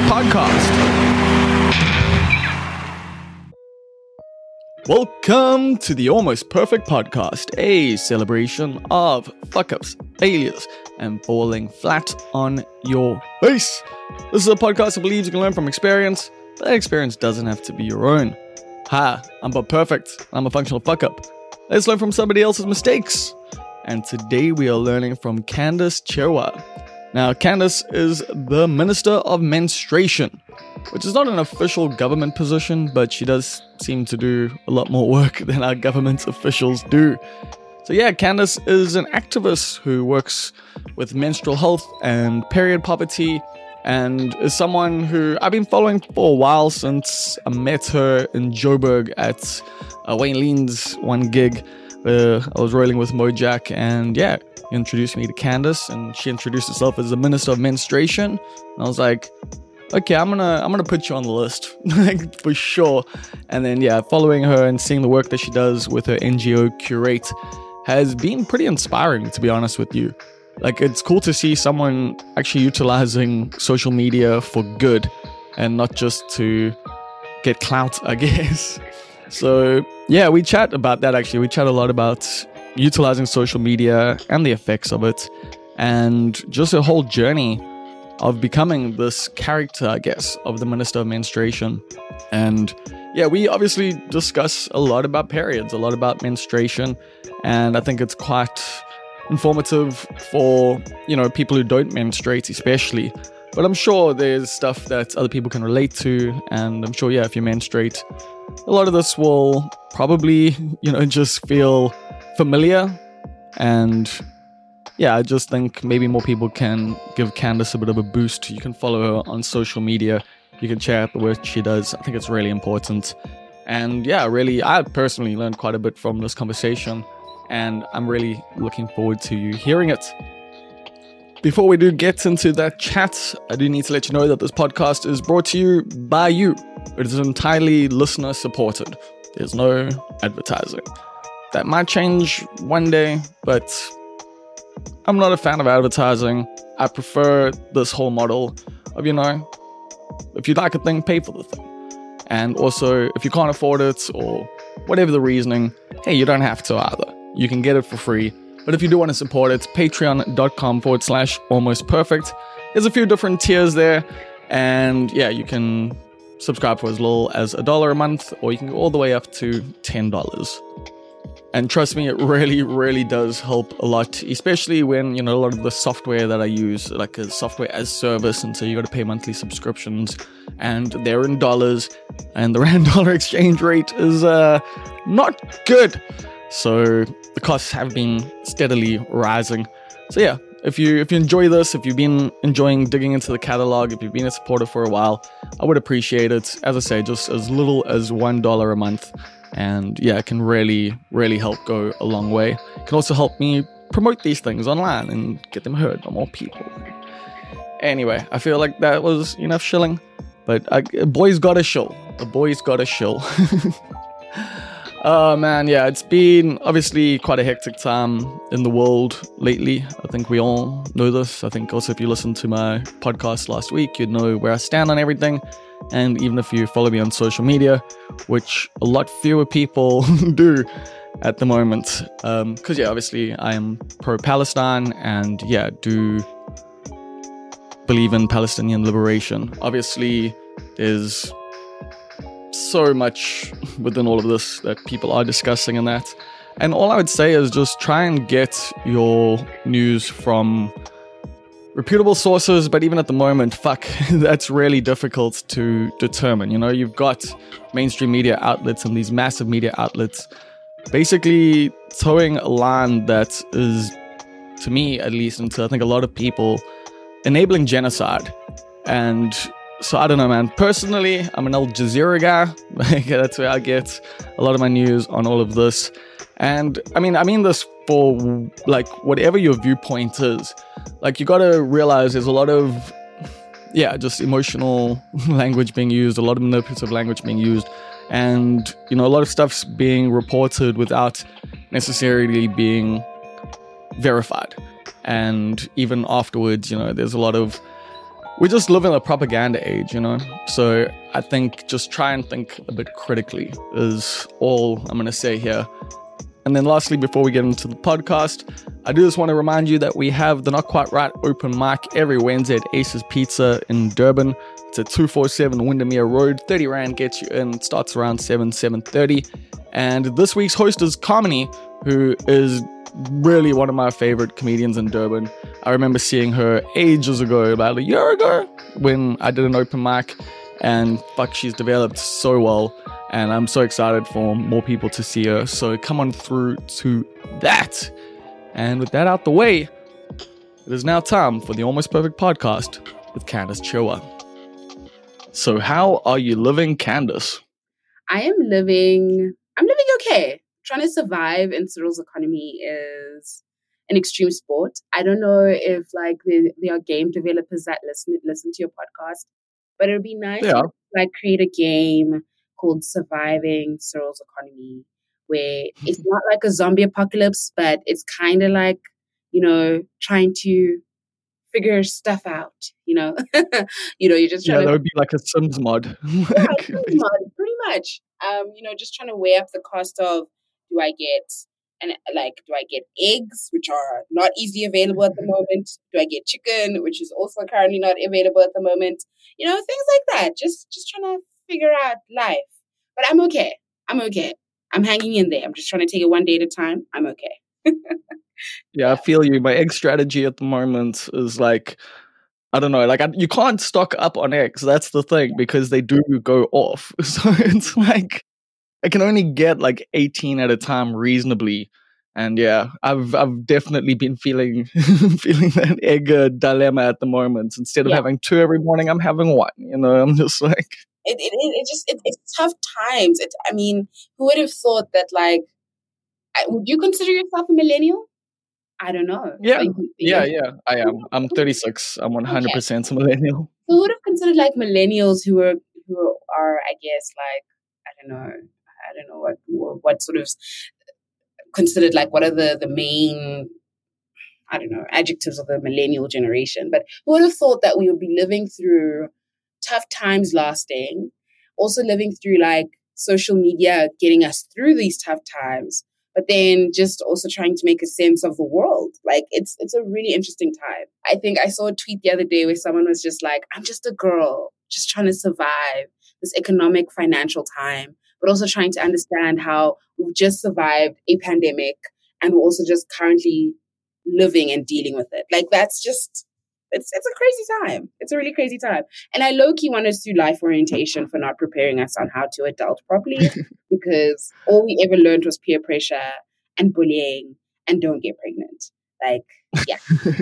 podcast. Welcome to the Almost Perfect Podcast, a celebration of fuck-ups, failures, and falling flat on your face. This is a podcast that believes you can learn from experience, but that experience doesn't have to be your own. Hi, I'm Bob Perfect. I'm a functional fuck-up. Let's learn from somebody else's mistakes. And today we are learning from Candace Chirwa. Now, Candace is the Minister of Menstruation, which is not an official government position, but she does seem to do a lot more work than our government officials do. So yeah, Candace is an activist who works with menstrual health and period poverty, and is someone who I've been following for a while since I met her in Joburg at Wayne Lean's one gig. I was rolling with Mojack, and yeah, he introduced me to Candace, and she introduced herself as the Minister of Menstruation. And I was like, okay, I'm gonna put you on the list, like, for sure. And then yeah, following her and seeing the work that she does with her NGO Curate has been pretty inspiring, to be honest with you. Like, it's cool to see someone actually utilizing social media for good and not just to get clout, I guess. So yeah, we chat about that actually. We chat a lot about utilizing social media and the effects of it, and just a whole journey of becoming this character, I guess, of the Minister of Menstruation. And yeah, we obviously discuss a lot about periods, a lot about menstruation, and I think it's quite informative for, you know, people who don't menstruate especially. But I'm sure there's stuff that other people can relate to, and I'm sure, yeah, if you menstruate, a lot of this will probably, you know, just feel familiar. And yeah, I just think maybe more people can give Candace a bit of a boost. You can follow her on social media. You can check out the work she does. I think it's really important. And yeah, really, I personally learned quite a bit from this conversation, and I'm really looking forward to you hearing it. Before we do get into that chat, I do need to let you know that this podcast is brought to you by you. It is entirely listener supported. There's no advertising. That might change one day, but I'm not a fan of advertising. I prefer this whole model of, you know, if you like a thing, pay for the thing. And also, if you can't afford it or whatever the reasoning, hey, you don't have to either. You can get it for free. But if you do want to support it, patreon.com/almostperfect. There's a few different tiers there. And yeah, you can subscribe for as little as $1 a month, or you can go all the way up to $10. And trust me, it really, really does help a lot, especially when, you know, a lot of the software that I use, like a software as service, and so you got to pay monthly subscriptions, and they're in dollars, and the rand-dollar exchange rate is not good. So the costs have been steadily rising. So yeah, if you enjoy this, if you've been enjoying digging into the catalog, if you've been a supporter for a while, I would appreciate it. As I say, just as little as $1 a month. And yeah, it can really, really help go a long way. It can also help me promote these things online and get them heard by more people. Anyway, I feel like that was enough shilling. But a boy's got a shill. A boy's got a shill. Oh man, yeah, it's been obviously quite a hectic time in the world lately. I think we all know this. I think also if you listened to my podcast last week, you'd know where I stand on everything. And even if you follow me on social media, which a lot fewer people do at the moment. Because yeah, obviously I am pro-Palestine, and yeah, do believe in Palestinian liberation. Obviously, there's so much within all of this that people are discussing in that. And all I would say is just try and get your news from reputable sources, but even at the moment, that's really difficult to determine. You know, you've got mainstream media outlets and these massive media outlets basically towing a line that is, to me at least, and to I think a lot of people, enabling genocide. And so I don't know, man. Personally, I'm an Al Jazeera guy. That's where I get a lot of my news on all of this. And I mean this for like whatever your viewpoint is. Like, you got to realize there's a lot of, just emotional language being used, a lot of manipulative language being used. And, you know, a lot of stuff's being reported without necessarily being verified. And even afterwards, you know, there's a lot of we just live in a propaganda age, you know? So I think just try and think a bit critically is all I'm going to say here. And then lastly, before we get into the podcast, I do just want to remind you that we have the Not Quite Right open mic every Wednesday at Aces Pizza in Durban. It's at 247 Windermere Road. 30 Rand gets you in. It starts around 7:30. And this week's host is Carmony, who is really one of my favorite comedians in Durban. I remember seeing her ages ago, about a year ago, when I did an open mic. And fuck, she's developed so well. And I'm so excited for more people to see her. So come on through to that. And with that out the way, it is now time for the Almost Perfect Podcast with Candace Chua. So how are you living, Candace? I'm living okay. Trying to survive in Cyril's economy is an extreme sport. I don't know if there are game developers that listen to your podcast, but it would be nice to create a game called Surviving Cyril's Economy, where it's not like a zombie apocalypse, but it's kind of like, trying to figure stuff out, you're just trying that would be like a Sims mod. Sims mod, pretty much. Just trying to weigh up the cost of, do I get eggs, which are not easily available at the moment? Do I get chicken, which is also currently not available at the moment? Things like that. Just trying to figure out life. But I'm okay. I'm hanging in there. I'm just trying to take it one day at a time. I'm okay. Yeah, I feel you. My egg strategy at the moment is I don't know, you can't stock up on eggs. That's the thing, because they do go off. So it's I can only get 18 at a time reasonably. And yeah, I've definitely been feeling that egg dilemma at the moment. Instead of having 2 every morning, I'm having 1. I'm just it's tough times. Who would have thought that would you consider yourself a millennial? I don't know. Yeah, I am. I'm 36. I'm 100% a millennial. Who would have considered millennials who are I guess I don't know what sort of considered what are the main adjectives of the millennial generation. But who would have thought that we would be living through tough times lasting, also living through social media getting us through these tough times, but then just also trying to make a sense of the world. It's a really interesting time. I think I saw a tweet the other day where someone was just I'm just a girl just trying to survive this economic financial time, but also trying to understand how we've just survived a pandemic and we're also just currently living and dealing with it. That's just, it's a crazy time. It's a really crazy time. And I low-key want us to do life orientation for not preparing us on how to adult properly, because all we ever learned was peer pressure and bullying and don't get pregnant. Yeah.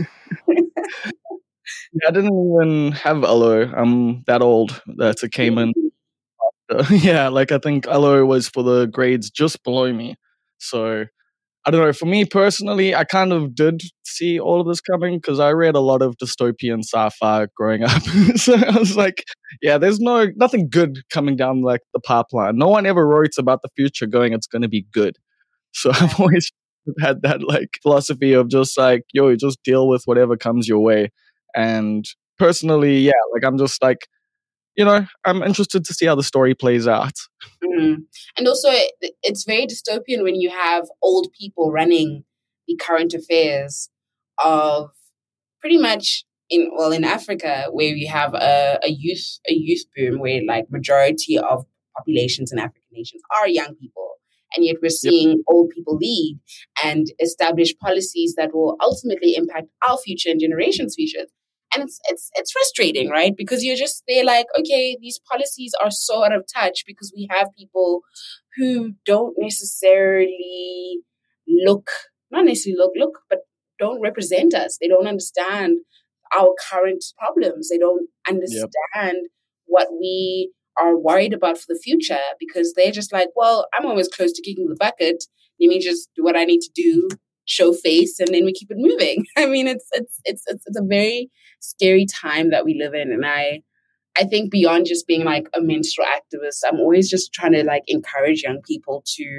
I didn't even have Alo. I'm that old that it came in. Yeah, I think Alo was for the grades just below me. So I don't know. For me personally, I kind of did see all of this coming because I read a lot of dystopian sci-fi growing up. So I was there's nothing good coming down the pipeline. No one ever wrote about the future going, it's going to be good. So I've always had that philosophy of just yo, just deal with whatever comes your way. And personally, I'm just I'm interested to see how the story plays out. Mm. And also, it's very dystopian when you have old people running the current affairs of pretty much in Africa, where you have a youth boom, where majority of populations in African nations are young people. And yet we're seeing old people lead and establish policies that will ultimately impact our future and generations' futures. And it's frustrating, right? Because they're okay, these policies are so out of touch because we have people who don't necessarily look, but don't represent us. They don't understand our current problems. They don't understand what we are worried about for the future, because they're just well, I'm always close to kicking the bucket. Let me just do what I need to do, show face, and then we keep it moving. It's a very scary time that we live in. And I think beyond just being a menstrual activist, I'm always just trying to encourage young people to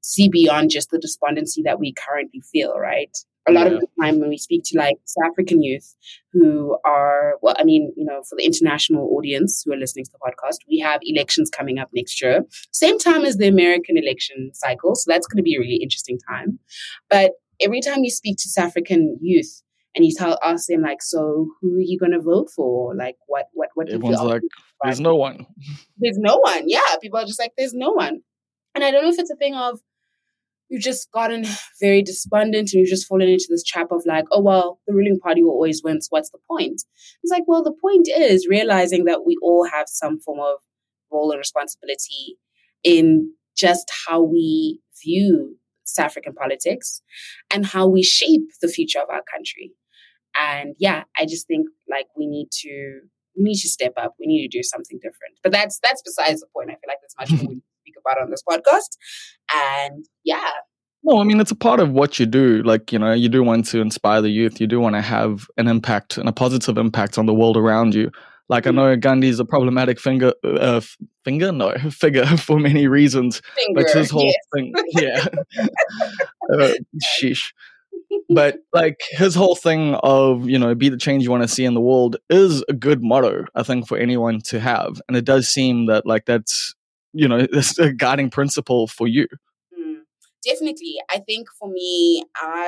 see beyond just the despondency that we currently feel, right? A lot of the time when we speak to like South African youth who are, well, I mean, for the international audience who are listening to the podcast, we have elections coming up next year, same time as the American election cycle. So that's going to be a really interesting time. But every time you speak to South African youth and you ask them like, so who are you going to vote for? Like, what everyone's like, there's no one. There's no one. Yeah. People are just like, there's no one. And I don't know if it's a thing of, you've just gotten very despondent and you've just fallen into this trap of like, oh, well, the ruling party will always win. So what's the point? It's like, well, the point is realizing that we all have some form of role and responsibility in just how we view South African politics and how we shape the future of our country. And yeah, I just think like we need to step up. We need to do something different. But that's besides the point. I feel like there's much more we speak about on this podcast. And yeah. No, I mean, it's a part of what you do. Like, you do want to inspire the youth. You do want to have an impact and a positive impact on the world around you. Like, I know Gandhi's a problematic figure for many reasons. But his whole thing, yeah. Sheesh. But like his whole thing of, be the change you want to see in the world is a good motto, I think, for anyone to have. And it does seem that like that's, it's a guiding principle for you. Definitely. I think for me,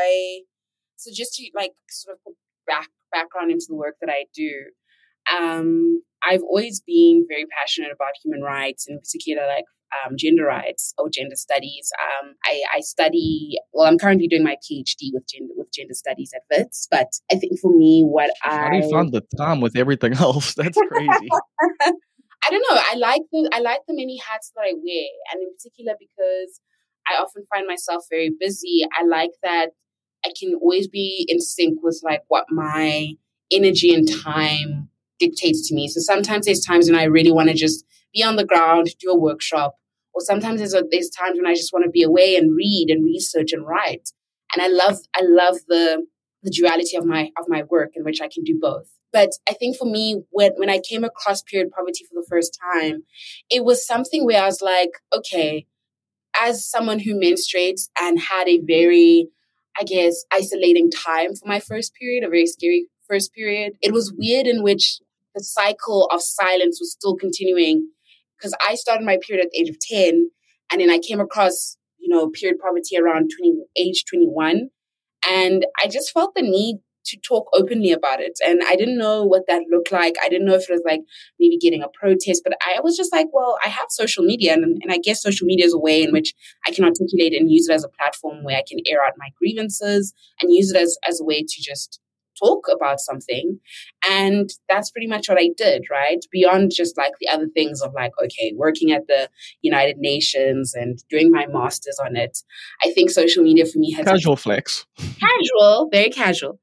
so just to like sort of put background into the work that I do, I've always been very passionate about human rights, in particular like gender rights or gender studies. I study, well, I'm currently doing my PhD with gender studies at Wits, but I think for me, how do you find the time with everything else? That's crazy. I don't know. I like the many hats that I wear, and in particular because I often find myself very busy. I like that I can always be in sync with like what my energy and time dictates to me. So sometimes there's times when I really want to just be on the ground, do a workshop, or sometimes there's times when I just want to be away and read and research and write. And I love the duality of my work in which I can do both. But I think for me, when I came across period poverty for the first time, it was something where I was like, okay, as someone who menstruates and had a very, I guess, isolating time for my first period, a very scary first period, it was weird in which the cycle of silence was still continuing, because I started my period at the age of 10, and then I came across, period poverty around age 21, and I just felt the need to talk openly about it. And I didn't know what that looked like. I didn't know if it was like maybe getting a protest, but I was just like, well, I have social media, and I guess social media is a way in which I can articulate and use it as a platform where I can air out my grievances and use it as a way to just talk about something. And that's pretty much what I did, right? Beyond just like the other things of like, okay, working at the United Nations and doing my master's on it. I think social media for me has casual flex. Casual, very casual.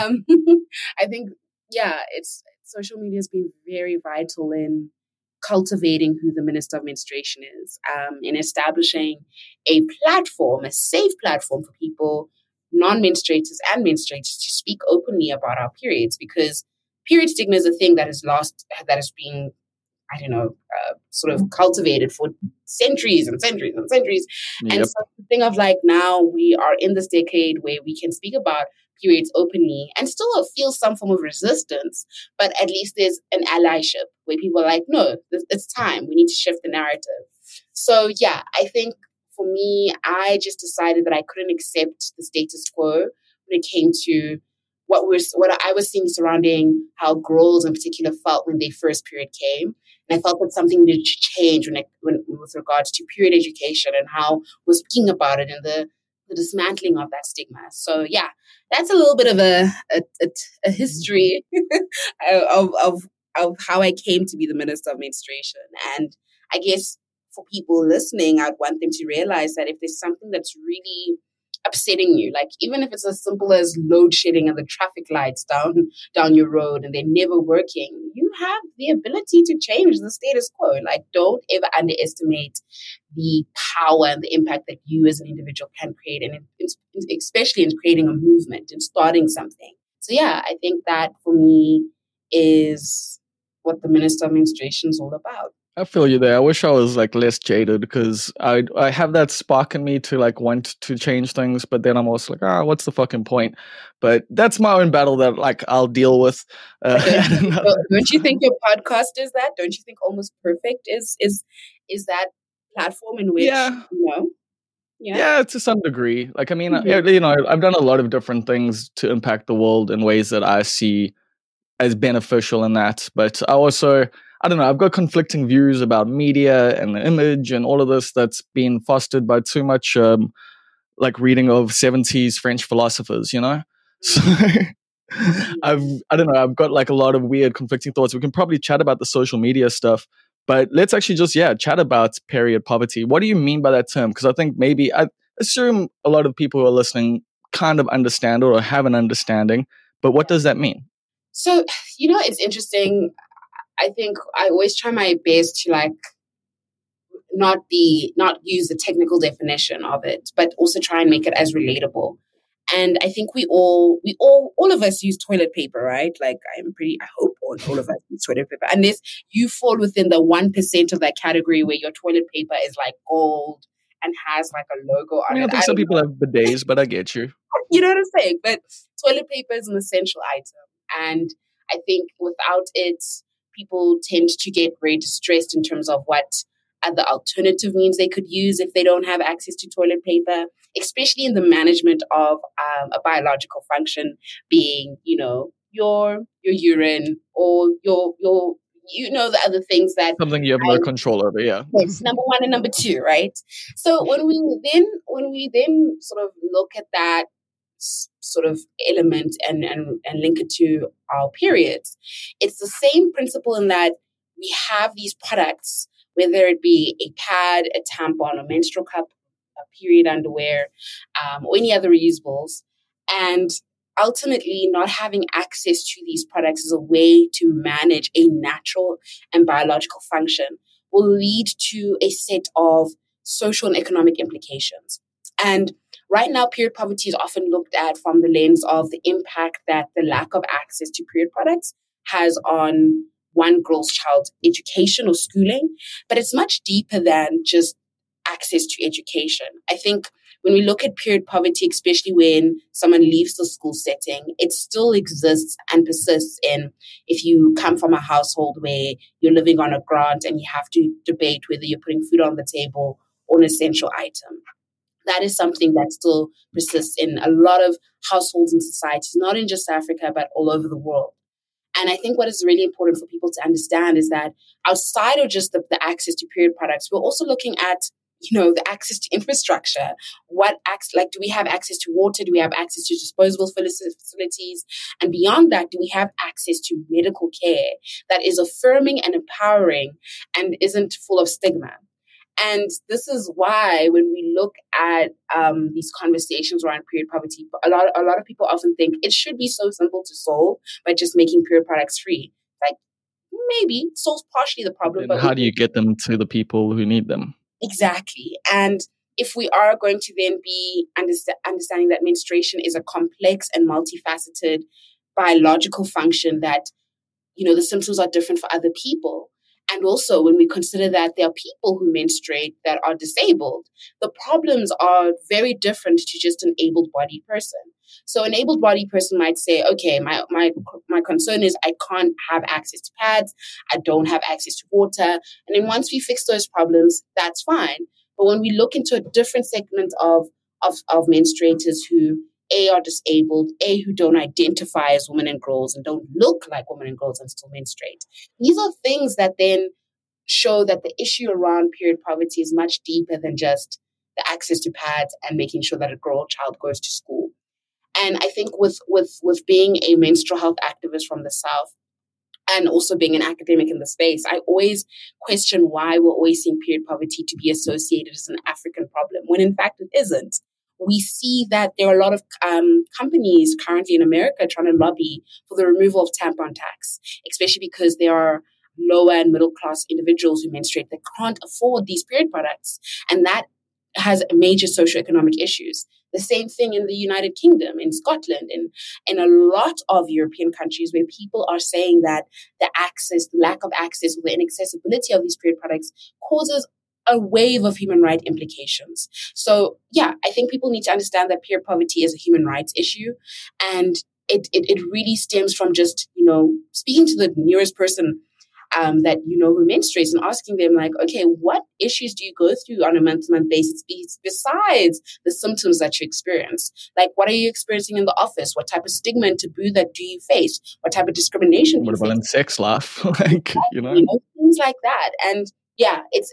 I think, it's social media has been very vital in cultivating who the Minister of Menstruation is, in establishing a platform, a safe platform for people, non-menstruators and menstruators, to speak openly about our periods, because period stigma is a thing that has been, sort of cultivated for centuries and centuries and centuries. Yep. And so the thing of like, now we are in this decade where we can speak about periods openly and still feel some form of resistance, but at least there's an allyship where people are like, no, it's time. We need to shift the narrative. So yeah, I think for me, I just decided that I couldn't accept the status quo when it came to what I was seeing surrounding how girls in particular felt when their first period came. And I felt that something needed to change with regards to period education and how we're speaking about it and the dismantling of that stigma. So yeah, that's a little bit of a history of how I came to be the Minister of Menstruation. And I guess for people listening, I'd want them to realize that if there's something that's really upsetting you, like even if it's as simple as load shedding and the traffic lights down your road and they're never working, you have the ability to change the status quo. Like, don't ever underestimate the power and the impact that you as an individual can create, and especially in creating a movement and starting something. So yeah, I think that for me is what the Minister of Menstruation is all about. I feel you there. I wish I was like less jaded because I have that spark in me to like want to change things, but then I'm also like, what's the fucking point? But that's my own battle that like I'll deal with. Don't you think your podcast is that? Don't you think Almost Perfect is that platform in which Yeah. Yeah, to some degree. Like, I mean, I've done a lot of different things to impact the world in ways that I see as beneficial in that. But I don't know, I've got conflicting views about media and the image and all of this that's been fostered by too much like reading of 70s French philosophers, So I don't know, I've got like a lot of weird conflicting thoughts. We can probably chat about the social media stuff, but let's actually just chat about period poverty. What do you mean by that term? Because I assume a lot of people who are listening kind of understand or have an understanding, but what does that mean? So, it's interesting. I think I always try my best to like not use the technical definition of it, but also try and make it as relatable. And I think we all of us use toilet paper, right? Like I hope all of us use toilet paper. Unless you fall within the 1% of that category where your toilet paper is like gold and has like a logo on it. I think some people have bidets, but I get you. You know what I'm saying? But toilet paper is an essential item. And I think without it, people tend to get very distressed in terms of what other alternative means they could use if they don't have access to toilet paper, especially in the management of a biological function being, your urine or your the other things that something you have no control over. Yeah. Yes, number one and number two, right? So when we then sort of look at that sort of element and link it to our periods, it's the same principle in that we have these products, whether it be a pad, a tampon, a menstrual cup, a period underwear, or any other reusables, and ultimately not having access to these products as a way to manage a natural and biological function will lead to a set of social and economic implications. And right now, period poverty is often looked at from the lens of the impact that the lack of access to period products has on one girl's child's education or schooling. But it's much deeper than just access to education. I think when we look at period poverty, especially when someone leaves the school setting, it still exists and persists in if you come from a household where you're living on a grant and you have to debate whether you're putting food on the table or an essential item. That is something that still persists in a lot of households and societies, not in just Africa, but all over the world. And I think what is really important for people to understand is that outside of just the access to period products, we're also looking at the access to infrastructure. Do we have access to water? Do we have access to disposable facilities? And beyond that, do we have access to medical care that is affirming and empowering and isn't full of stigma? And this is why when we look at these conversations around period poverty, a lot of people often think it should be so simple to solve by just making period products free. Like maybe it solves partially the problem. But how do you get them to the people who need them? Exactly. And if we are going to then be understanding that menstruation is a complex and multifaceted biological function that, the symptoms are different for other people. And also when we consider that there are people who menstruate that are disabled, the problems are very different to just an able-bodied person. So an able-bodied person might say, okay, my concern is I can't have access to pads. I don't have access to water. And then once we fix those problems, that's fine. But when we look into a different segment of menstruators who are disabled, who don't identify as women and girls and don't look like women and girls and still menstruate. These are things that then show that the issue around period poverty is much deeper than just the access to pads and making sure that a girl child goes to school. And I think with being a menstrual health activist from the South and also being an academic in the space, I always question why we're always seeing period poverty to be associated as an African problem, when in fact it isn't. We see that there are a lot of companies currently in America trying to lobby for the removal of tampon tax, especially because there are lower and middle class individuals who menstruate that can't afford these period products. And that has major socioeconomic issues. The same thing in the United Kingdom, in Scotland, and in a lot of European countries where people are saying that the lack of access, or the inaccessibility of these period products causes a wave of human rights implications. So, yeah, I think people need to understand that period poverty is a human rights issue. And it really stems from just, speaking to the nearest person that who menstruates, and asking them, like, okay, what issues do you go through on a month-to-month basis besides the symptoms that you experience? Like, what are you experiencing in the office? What type of stigma and taboo that do you face? What type of discrimination do you What about face? in sex life? Like, Things like that. And yeah, it's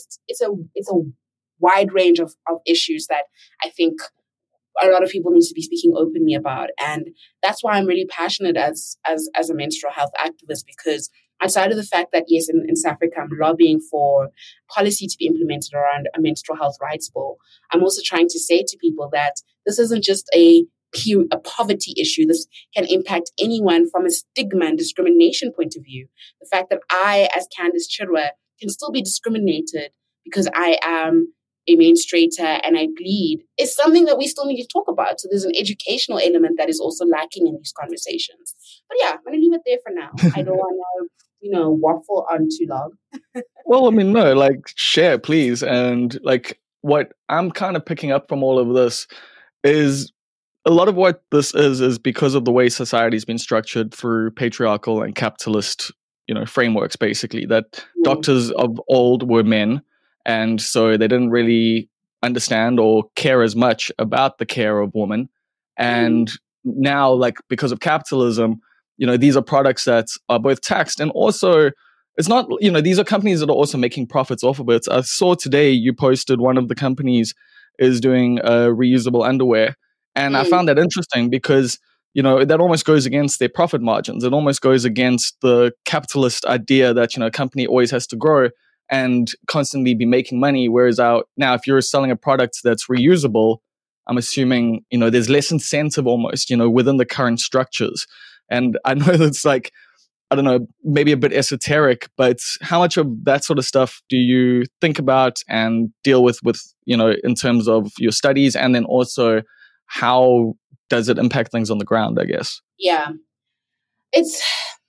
a wide range of issues that I think a lot of people need to be speaking openly about. And that's why I'm really passionate as a menstrual health activist, because outside of the fact that, yes, in South Africa, I'm lobbying for policy to be implemented around a menstrual health rights bill, I'm also trying to say to people that this isn't just a poverty issue. This can impact anyone from a stigma and discrimination point of view. The fact that I, as Candice Chirwa, can still be discriminated because I am a menstruator and I bleed is something that we still need to talk about. So there's an educational element that is also lacking in these conversations. But yeah, I'm going to leave it there for now. I don't want to, waffle on too long. Well, I mean, no, like, share, please. And like, what I'm kind of picking up from all of this is a lot of what this is because of the way society's been structured through patriarchal and capitalist, frameworks, basically, that doctors of old were men. And so they didn't really understand or care as much about the care of women. And now, like, because of capitalism, these are products that are both taxed and also, it's not, these are companies that are also making profits off of it. I saw today you posted one of the companies is doing reusable underwear. And I found that interesting because, that almost goes against their profit margins. It almost goes against the capitalist idea that, a company always has to grow and constantly be making money. Whereas now, if you're selling a product that's reusable, I'm assuming, there's less incentive almost, within the current structures. And I know that's like, I don't know, maybe a bit esoteric, but how much of that sort of stuff do you think about and deal with, in terms of your studies? And then also, how does it impact things on the ground, I guess? Yeah. It's,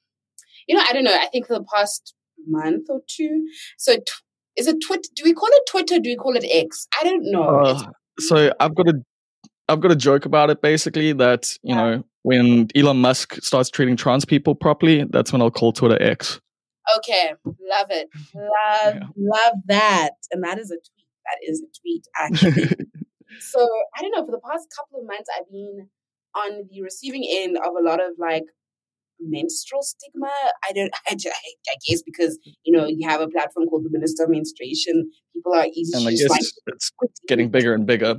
I don't know. I think for the past month or two. So is it Twitter? Do we call it Twitter? Do we call it X? I don't know. So I've got a joke about it, basically, that, when Elon Musk starts treating trans people properly, that's when I'll call Twitter X. Okay. Love it. Love that. And that is a tweet. That is a tweet, actually. So I don't know, for the past couple of months, I've been on the receiving end of a lot of like menstrual stigma. I guess because, you have a platform called the Minister of Menstruation. People are easy and to I just guess it's getting bigger and bigger.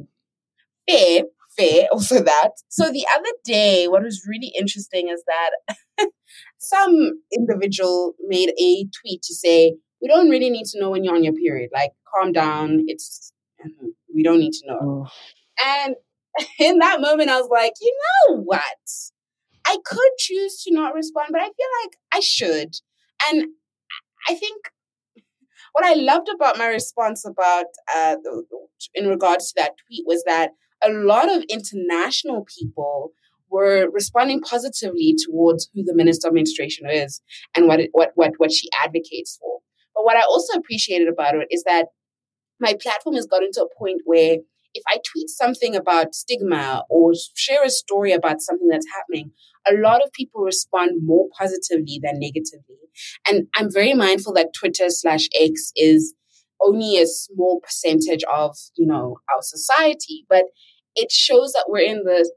Fair, also that. So the other day, what was really interesting is that some individual made a tweet to say, we don't really need to know when you're on your period. Like, calm down. We don't need to know. And in that moment, I was like, you know what? I could choose to not respond, but I feel like I should. And I think what I loved about my response about in regards to that tweet was that a lot of international people were responding positively towards who the Minister of Menstruation is and what she advocates for. But what I also appreciated about it is that my platform has gotten to a point where if I tweet something about stigma or share a story about something that's happening, a lot of people respond more positively than negatively. And I'm very mindful that Twitter/X is only a small percentage of, our society, but it shows that we're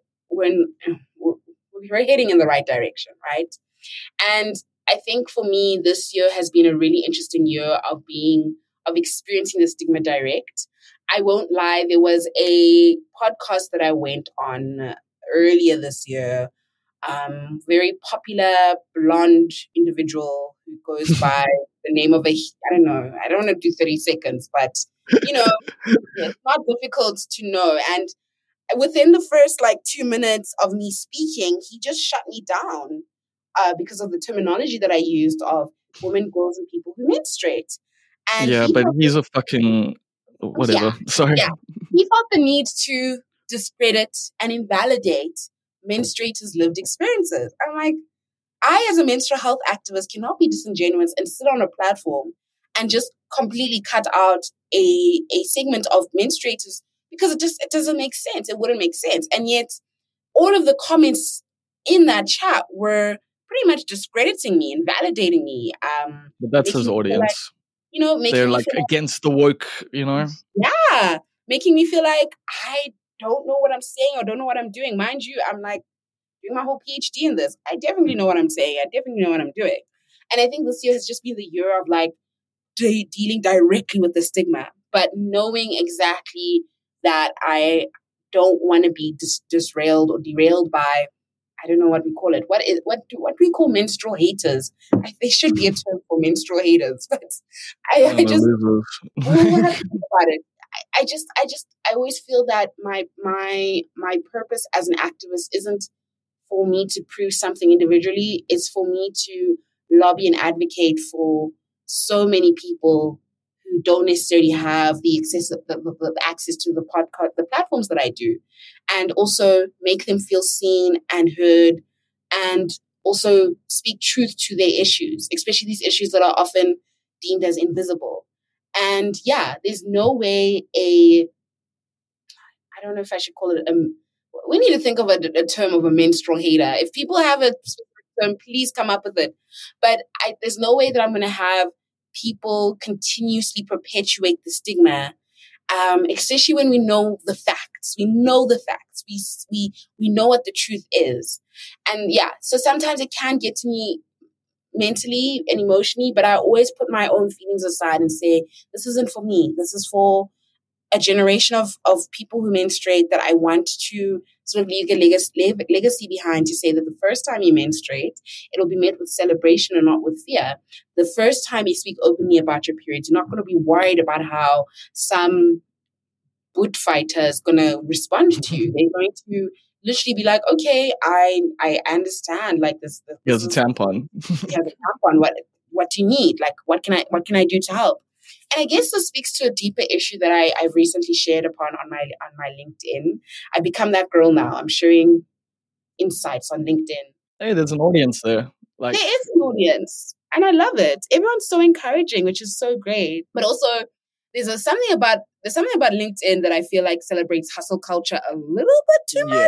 heading in the right direction, right? And I think for me, this year has been a really interesting year of experiencing the stigma direct. I won't lie, there was a podcast that I went on earlier this year. Very popular blonde individual who goes by the name of I don't know, I don't want to do 30 seconds, but, it's not difficult to know. And within the first 2 minutes of me speaking, he just shut me down because of the terminology that I used of women, girls, and people who menstruate. And he's a fucking whatever. Yeah, Sorry. Yeah. He felt the need to discredit and invalidate menstruators' lived experiences. I'm like, I, as a menstrual health activist, cannot be disingenuous and sit on a platform and just completely cut out a segment of menstruators because it doesn't make sense. It wouldn't make sense. And yet all of the comments in that chat were pretty much discrediting me, invalidating me. But that's his audience. They're like against the woke, Yeah, making me feel like I don't know what I'm saying or don't know what I'm doing. Mind you, I'm like doing my whole PhD in this. I definitely know what I'm saying. I definitely know what I'm doing. And I think this year has just been the year of like dealing directly with the stigma, but knowing exactly that I don't want to be disrailed or derailed by, I don't know what we call it. What do we call menstrual haters? There should be a term for menstrual haters, but I just when I think about it, I always feel that my purpose as an activist isn't for me to prove something individually. It's for me to lobby and advocate for so many people who don't necessarily have the access to the podcast, the platforms that I do, and also make them feel seen and heard, and also speak truth to their issues, especially these issues that are often deemed as invisible. And yeah, there's no way I don't know if I should call it we need to think of a term of a menstrual hater. If people have a specific term, please come up with it. But there's no way that I'm going to have people continuously perpetuate the stigma, especially when we know the facts. We know the facts. We know what the truth is. And yeah, so sometimes it can get to me mentally and emotionally, but I always put my own feelings aside and say, this isn't for me. This is for a generation of people who menstruate that I want to sort of leave a legacy behind, to say that the first time you menstruate, it'll be met with celebration and not with fear. The first time you speak openly about your period, you're not going to be worried about how some boot fighter is going to respond to you. They're going to literally be like, okay, I understand. Like this here's a tampon. Yeah, the tampon. What do you need? Like, what can I do to help? And I guess this speaks to a deeper issue that I recently shared upon on my LinkedIn. I've become that girl now. I'm sharing insights on LinkedIn. Hey, there's an audience there. There is an audience, and I love it. Everyone's so encouraging, which is so great. But also, there's something about LinkedIn that I feel like celebrates hustle culture a little bit too much.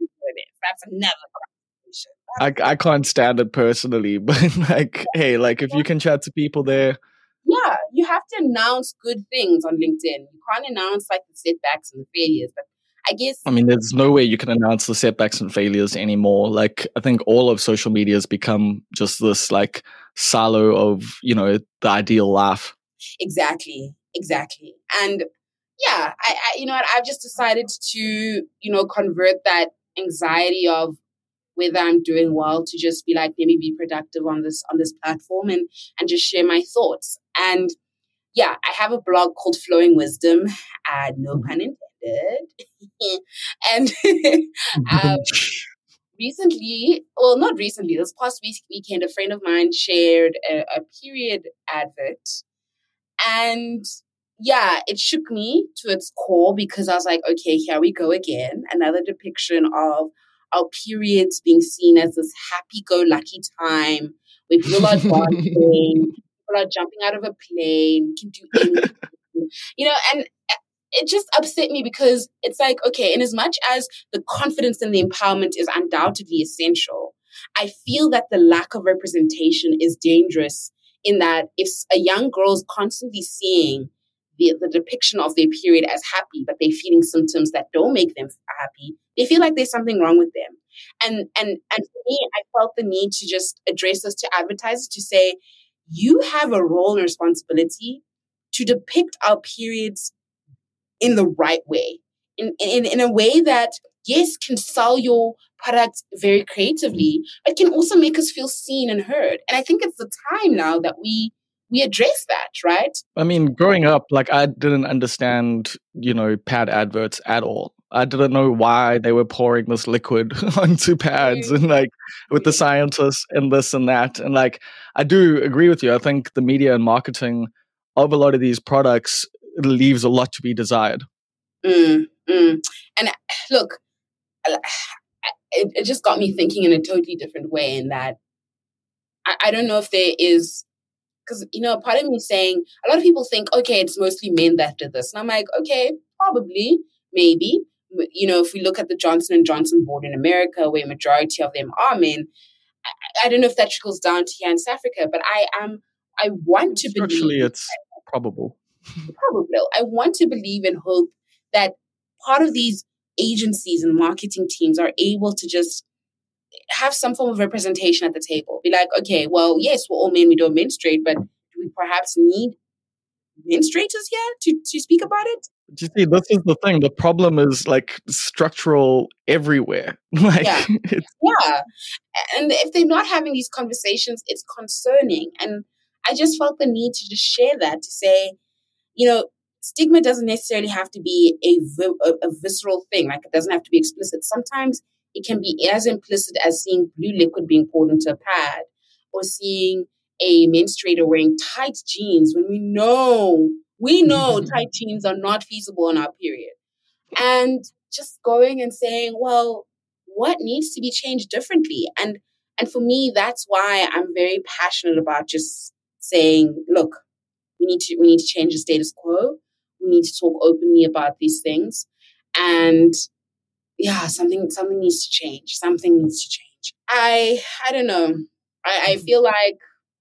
That's another conversation. I can't stand it personally, but like, hey, like if you can chat to people there. Yeah, you have to announce good things on LinkedIn. You can't announce like the setbacks and the failures. But I guess, there's no way you can announce the setbacks and failures anymore. Like, I think all of social media has become just this like silo of, the ideal life. Exactly. And yeah, I've just decided to, convert that anxiety of whether I'm doing well to just be like, let me be productive on this platform and just share my thoughts. And yeah, I have a blog called Flowing Wisdom, no pun intended. And not recently, this past weekend, a friend of mine shared a period advert. And yeah, it shook me to its core because I was like, okay, here we go again. Another depiction of our periods being seen as this happy-go-lucky time where people are dancing, people are jumping out of a plane, can do anything, and it just upset me because it's like, okay, in as much as the confidence and the empowerment is undoubtedly essential, I feel that the lack of representation is dangerous in that if a young girl is constantly seeing the depiction of their period as happy, but they're feeling symptoms that don't make them happy, they feel like there's something wrong with them. And for me, I felt the need to just address this to advertisers to say, you have a role and responsibility to depict our periods in the right way, in a way that, yes, can sell your product very creatively, but can also make us feel seen and heard. And I think it's the time now that we address that, right? Growing up, like I didn't understand, pad adverts at all. I didn't know why they were pouring this liquid onto pads and like with the scientists and this and that. And like, I do agree with you. I think the media and marketing of a lot of these products leaves a lot to be desired. Mm, mm. And look, it just got me thinking in a totally different way. In that I don't know if there is, because part of me is saying a lot of people think, okay, it's mostly men that did this, and I'm like, okay, probably, maybe. If we look at the Johnson and Johnson board in America, where majority of them are men, I don't know if that trickles down to here in South Africa, but I want to Structurally, believe, it's probable. probably, I want to believe and hope that part of these agencies and marketing teams are able to just have some form of representation at the table. Be like, okay, well, yes, we're all men, we don't menstruate, but do we perhaps need menstruators here to speak about it? Do you see, this is the thing. The problem is like structural everywhere. Like, Yeah. Yeah. And if they're not having these conversations, it's concerning. And I just felt the need to just share that, to say, stigma doesn't necessarily have to be a visceral thing. Like, it doesn't have to be explicit. Sometimes it can be as implicit as seeing blue liquid being poured into a pad, or seeing a menstruator wearing tight jeans when we know tight jeans are not feasible on our period. And just going and saying, well, what needs to be changed differently? And for me, that's why I'm very passionate about just saying, look, we need to change the status quo. We need to talk openly about these things. And yeah, something needs to change. Something needs to change. I don't know. I feel like,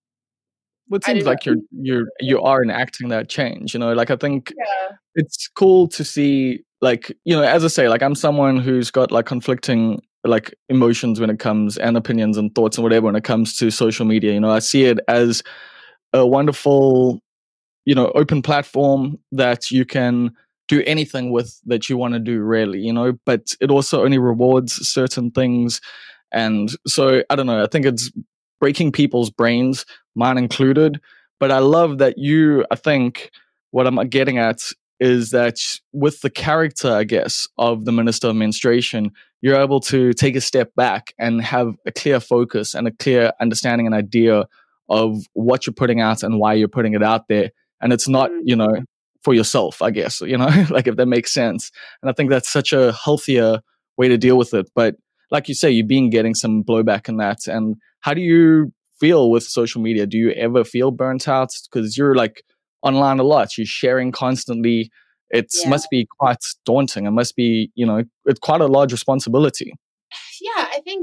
well, it seems like you are enacting that change. Like, I think yeah, it's cool to see, like, as I say, like, I'm someone who's got like conflicting like emotions when it comes, and opinions and thoughts and whatever when it comes to social media. I see it as a wonderful, open platform that you can do anything with that you want to do, really, but it also only rewards certain things. And so, I don't know, I think it's breaking people's brains, mine included. But I love that I think what I'm getting at is that with the character, I guess, of the Minister of Menstruation, you're able to take a step back and have a clear focus and a clear understanding and idea of what you're putting out and why you're putting it out there. And it's not, for yourself, I guess, like, if that makes sense. And I think that's such a healthier way to deal with it. But like you say, you've been getting some blowback in that. And how do you feel with social media? Do you ever feel burnt out? Because you're like online a lot, you're sharing constantly. It must be quite daunting. It must be, it's quite a large responsibility. Yeah, I think,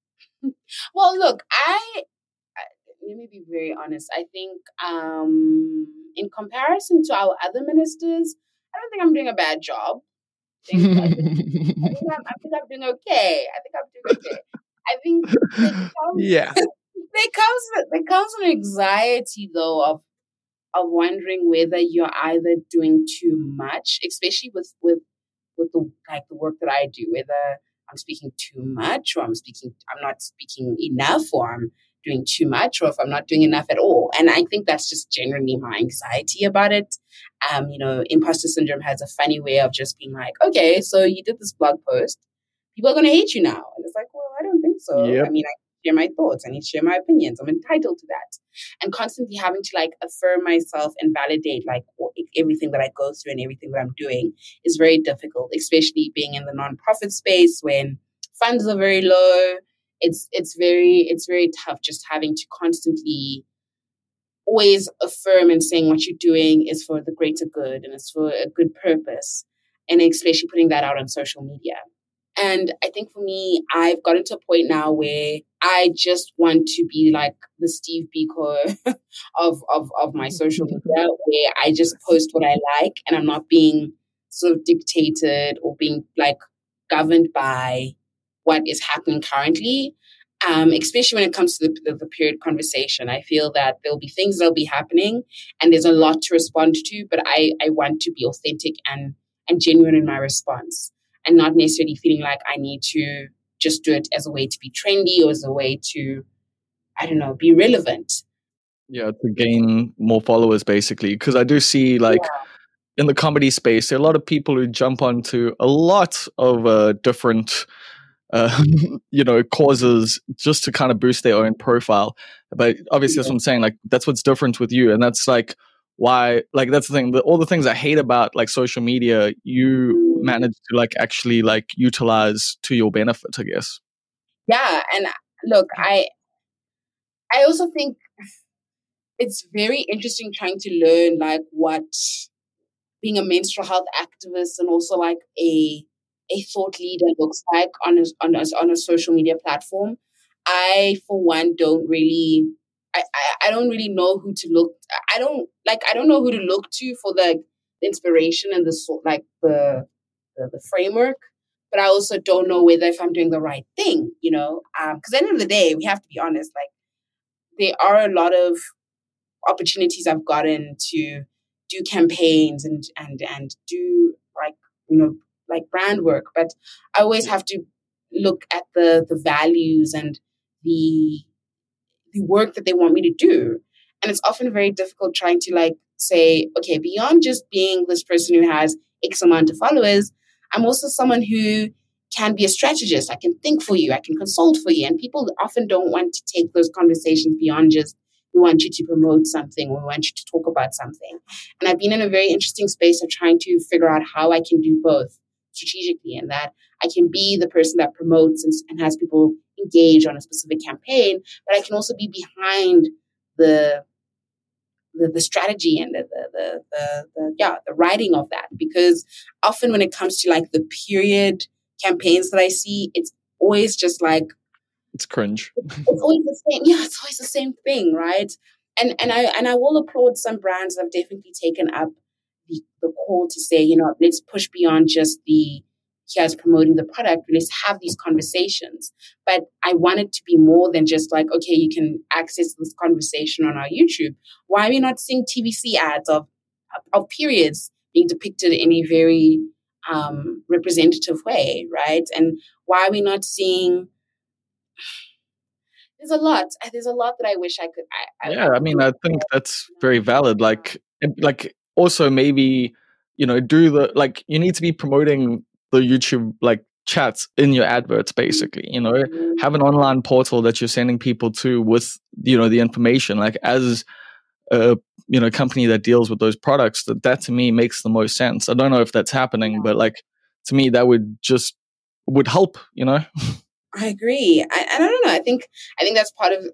well, look, let me be very honest. I think in comparison to our other ministers, I don't think I'm doing a bad job. I think I'm doing okay. I think Yeah. there comes an anxiety, though, of wondering whether you're either doing too much, especially with the work that I do, whether I'm speaking too much, or I'm not speaking enough, or I'm doing too much, or if I'm not doing enough at all. And I think that's just generally my anxiety about it. Imposter syndrome has a funny way of just being like, okay, so you did this blog post, people are going to hate you now. And it's like, well, I don't think so. Yep. I mean, I share my thoughts, I need to share my opinions, I'm entitled to that. And constantly having to like affirm myself and validate like everything that I go through and everything that I'm doing is very difficult, especially being in the nonprofit space when funds are very low. It's very tough just having to constantly always affirm and saying what you're doing is for the greater good and it's for a good purpose, and especially putting that out on social media. And I think for me, I've gotten to a point now where I just want to be like the Steve Biko of my social media, where I just post what I like and I'm not being sort of dictated or being like governed by what is happening currently. Especially when it comes to the period conversation. I feel that there'll be things that'll be happening and there's a lot to respond to, but I want to be authentic and genuine in my response, and not necessarily feeling like I need to just do it as a way to be trendy or as a way to, I don't know, be relevant. Yeah, to gain more followers, basically. Because I do see, like, in the comedy space, there are a lot of people who jump onto a lot of different causes just to kind of boost their own profile. But obviously, that's what I'm saying. Like, that's what's different with you. And that's like why, like, that's the thing, all the things I hate about like social media, you manage to like actually like utilize to your benefit, I guess. Yeah, and look, I also think it's very interesting trying to learn like what being a menstrual health activist and also like a thought leader looks like on a social media platform. I, for one, don't really. I don't really know who to look. I don't know who to look to for the inspiration and the like the framework. But I also don't know whether if I'm doing the right thing. Because at the end of the day, we have to be honest. Like there are a lot of opportunities I've gotten to do campaigns and do like like brand work, but I always have to look at the values and the work that they want me to do, and it's often very difficult trying to like say, okay, beyond just being this person who has X amount of followers, I'm also someone who can be a strategist. I can think for you, I can consult for you, and people often don't want to take those conversations beyond just we want you to promote something or we want you to talk about something. And I've been in a very interesting space of trying to figure out how I can do both strategically, and that I can be the person that promotes and has people engage on a specific campaign, but I can also be behind the strategy and the writing of that. Because often when it comes to like the period campaigns that I see, it's always just like it's cringe. It's always the same. Yeah, it's always the same thing, right? And I will applaud some brands that have definitely taken up the call to say, let's push beyond just here's promoting the product. Let's have these conversations. But I want it to be more than just like, okay, you can access this conversation on our YouTube. Why are we not seeing TVC ads of periods being depicted in a very representative way, right? And why are we not seeing? There's a lot that I wish I could. I mean, I think that's very valid. Like also maybe, do the, like, you need to be promoting the YouTube, like, chats in your adverts, basically, have an online portal that you're sending people to with, the information, like, as a, company that deals with those products, that to me makes the most sense. I don't know if that's happening, but like, to me, that would help, I agree. I don't know. I think that's part of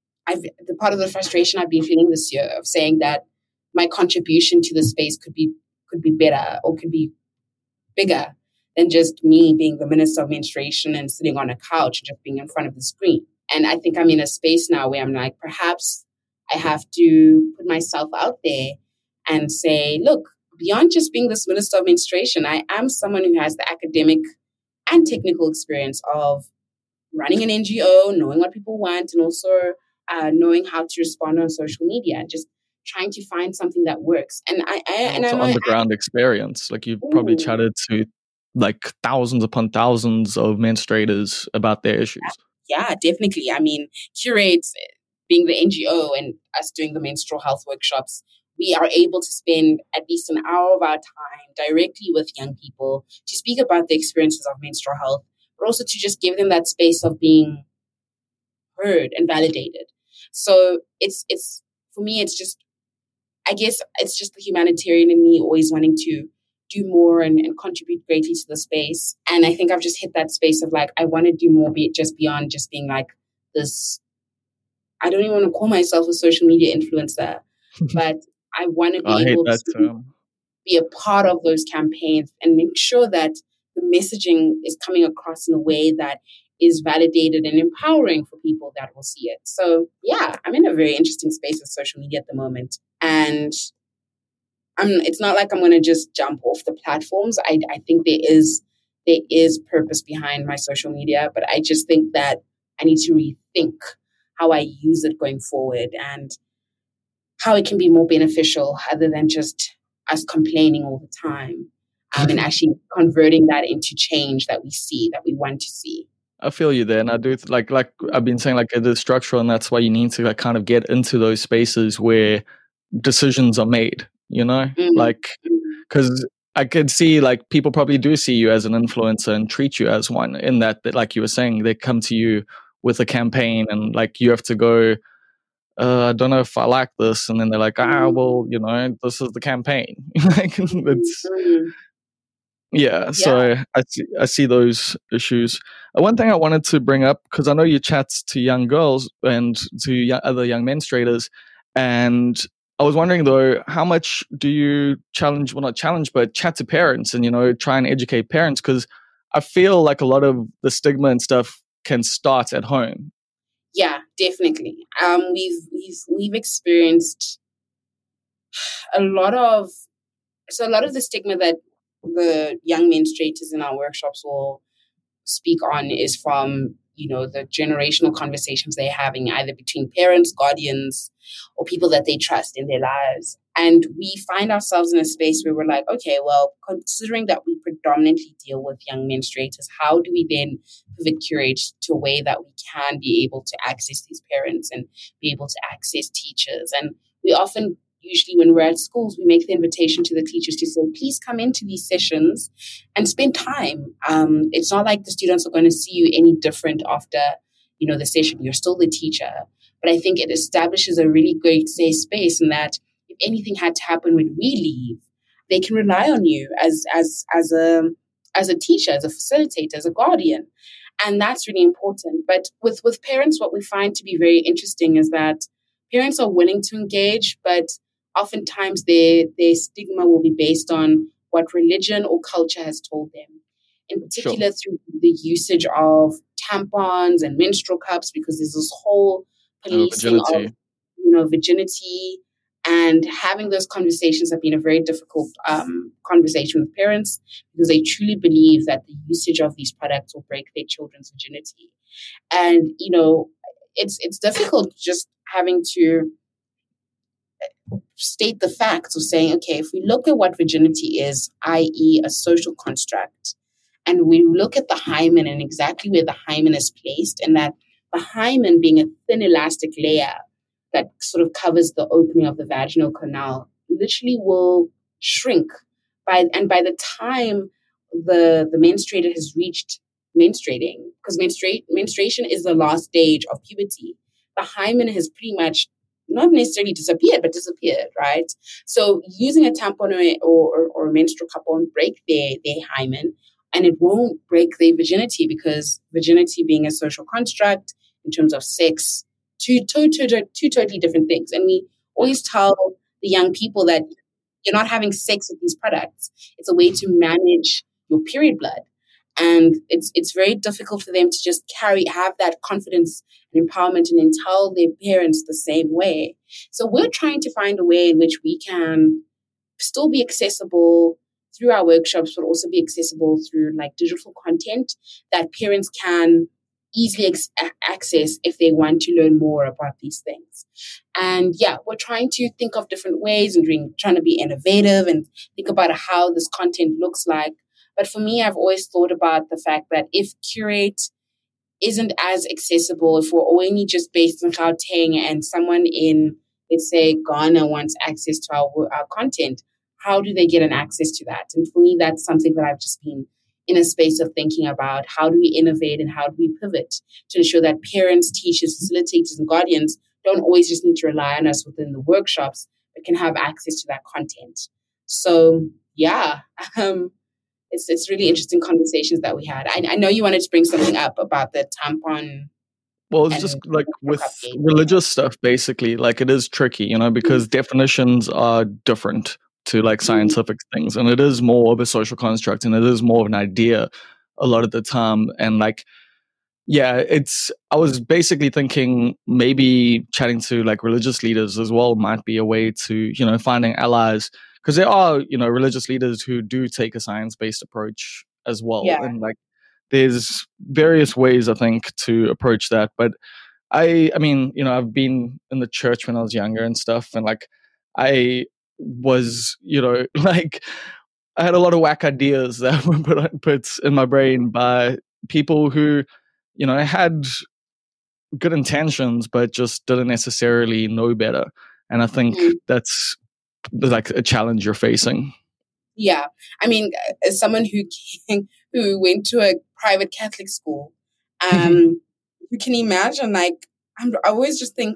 the frustration I've been feeling this year of saying that my contribution to the space could be better or could be bigger than just me being the minister of menstruation and sitting on a couch and just being in front of the screen. And I think I'm in a space now where I'm like, perhaps I have to put myself out there and say, look, beyond just being this minister of menstruation, I am someone who has the academic and technical experience of running an NGO, knowing what people want, and also knowing how to respond on social media, and just trying to find something that works. And I'm on the ground experience. Like, you've probably chatted to like thousands upon thousands of menstruators about their issues. Yeah, definitely. I mean, Curate, being the NGO and us doing the menstrual health workshops, we are able to spend at least an hour of our time directly with young people to speak about the experiences of menstrual health, but also to just give them that space of being heard and validated. So it's for me, it's just, I guess it's just the humanitarian in me always wanting to do more and contribute greatly to the space. And I think I've just hit that space of like, I want to do more just beyond just being like this. I don't even want to call myself a social media influencer, but I want to be able to be a part of those campaigns and make sure that the messaging is coming across in a way that is validated and empowering for people that will see it. So yeah, I'm in a very interesting space with social media at the moment. And it's not like I'm going to just jump off the platforms. I think there is purpose behind my social media, but I just think that I need to rethink how I use it going forward and how it can be more beneficial other than just us complaining all the time, and actually converting that into change that we see, that we want to see. I feel you there, and I do like I've been saying, like, it is structural, and that's why you need to like kind of get into those spaces where decisions are made. Like, because I could see like people probably do see you as an influencer and treat you as one. In that, like you were saying, they come to you with a campaign, and like you have to go I don't know if I like this. And then they're like, Mm. well, this is the campaign. Like, it's, Mm. yeah. Yeah. So I see those issues. One thing I wanted to bring up, because I know you chat to young girls and to other young menstruators, and I was wondering though, how much do you challenge, well, not challenge, but chat to parents and, try and educate parents? Because I feel like a lot of the stigma and stuff can start at home. Yeah, definitely. We've experienced a lot of the stigma that the young menstruators in our workshops will speak on is from the generational conversations they're having either between parents, guardians, or people that they trust in their lives. And we find ourselves in a space where we're like, okay, well, considering that we predominantly deal with young menstruators, how do we then pivot curate to a way that we can be able to access these parents and be able to access teachers? And we often, usually when we're at schools, we make the invitation to the teachers to say, please come into these sessions and spend time. It's not like the students are going to see you any different after, the session. You're still the teacher. But I think it establishes a really great safe space in that if anything had to happen when we leave, they can rely on you as a teacher, as a facilitator, as a guardian. And that's really important. But with parents, what we find to be very interesting is that parents are willing to engage, but oftentimes their stigma will be based on what religion or culture has told them. In particular, through the usage of tampons and menstrual cups, because there's this whole policing of virginity, and having those conversations have been a very difficult conversation with parents because they truly believe that the usage of these products will break their children's virginity. And it's difficult just having to state the facts of saying, okay, if we look at what virginity is, i.e. a social construct, and we look at the hymen and exactly where the hymen is placed, and that the hymen being a thin elastic layer that sort of covers the opening of the vaginal canal, literally will shrink by the time the menstruator has reached menstruating, because menstruation is the last stage of puberty. The hymen has pretty much not necessarily disappeared, but disappeared, right? So using a tampon or a menstrual cup won't break their hymen, and it won't break their virginity, because virginity being a social construct in terms of sex, two totally different things. And we always tell the young people that you're not having sex with these products. It's a way to manage your period blood. And it's very difficult for them to just have that confidence and empowerment and then tell their parents the same way. So we're trying to find a way in which we can still be accessible through our workshops, but also be accessible through like digital content that parents can easily access if they want to learn more about these things. And yeah, we're trying to think of different ways and trying to be innovative and think about how this content looks like. But for me, I've always thought about the fact that if Curate isn't as accessible, if we're only just based on Gauteng and someone in, let's say, Ghana wants access to our content, how do they get an access to that? And for me, that's something that I've just been in a space of thinking about. How do we innovate and how do we pivot to ensure that parents, teachers, facilitators, and guardians don't always just need to rely on us within the workshops, but can have access to that content. So, yeah, it's really interesting conversations that we had. I know you wanted to bring something up about the tampon. Well, it's just like with religious stuff, basically, like it is tricky, because definitions are different to like scientific things, and it is more of a social construct, and it is more of an idea a lot of the time. And like, yeah, I was basically thinking maybe chatting to like religious leaders as well might be a way to, finding allies, because there are, religious leaders who do take a science-based approach as well. Yeah. And like, there's various ways I think to approach that. But I mean, I've been in the church when I was younger and stuff, and like I was, like I had a lot of whack ideas that were put in my brain by people who, had good intentions, but just didn't necessarily know better. And I think that's like a challenge you're facing. Yeah. I mean, as someone who went to a private Catholic school, you can imagine, like, I always just think,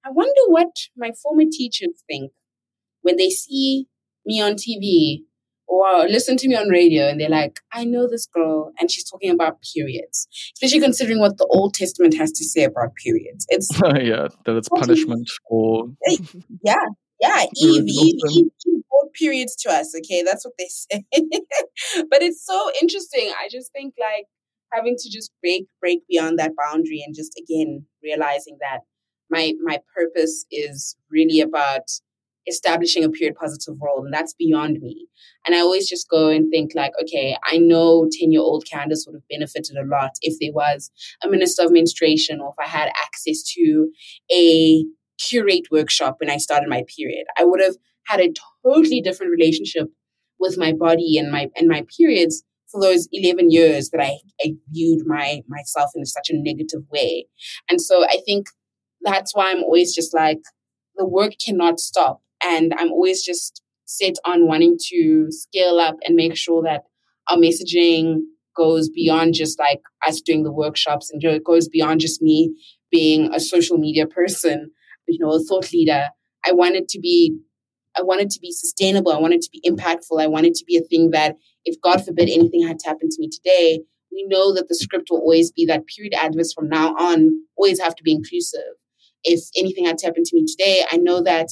I wonder what my former teachers think when they see me on TV or listen to me on radio and they're like, I know this girl and she's talking about periods, especially considering what the Old Testament has to say about periods. It's Yeah, that it's punishment for yeah, yeah. the original sin. Eve brought periods to us. Okay, that's what they say. But it's so interesting. I just think like having to just break beyond that boundary and just again realizing that my purpose is really about establishing a period positive world, and that's beyond me. And I always just go and think like, okay, I know 10-year-old Candace would have benefited a lot if there was a minister of menstruation or if I had access to a curate workshop when I started my period. I would have had a totally different relationship with my body and my periods for those 11 years that I viewed myself in such a negative way. And so I think that's why I'm always just like, the work cannot stop. And I'm always just set on wanting to scale up and make sure that our messaging goes beyond just like us doing the workshops and it goes beyond just me being a social media person, a thought leader. I want it to be sustainable. I want it to be impactful. I want it to be a thing that if God forbid anything had to happen to me today, we know that the script will always be that period adverts from now on always have to be inclusive. If anything had to happen to me today, I know that,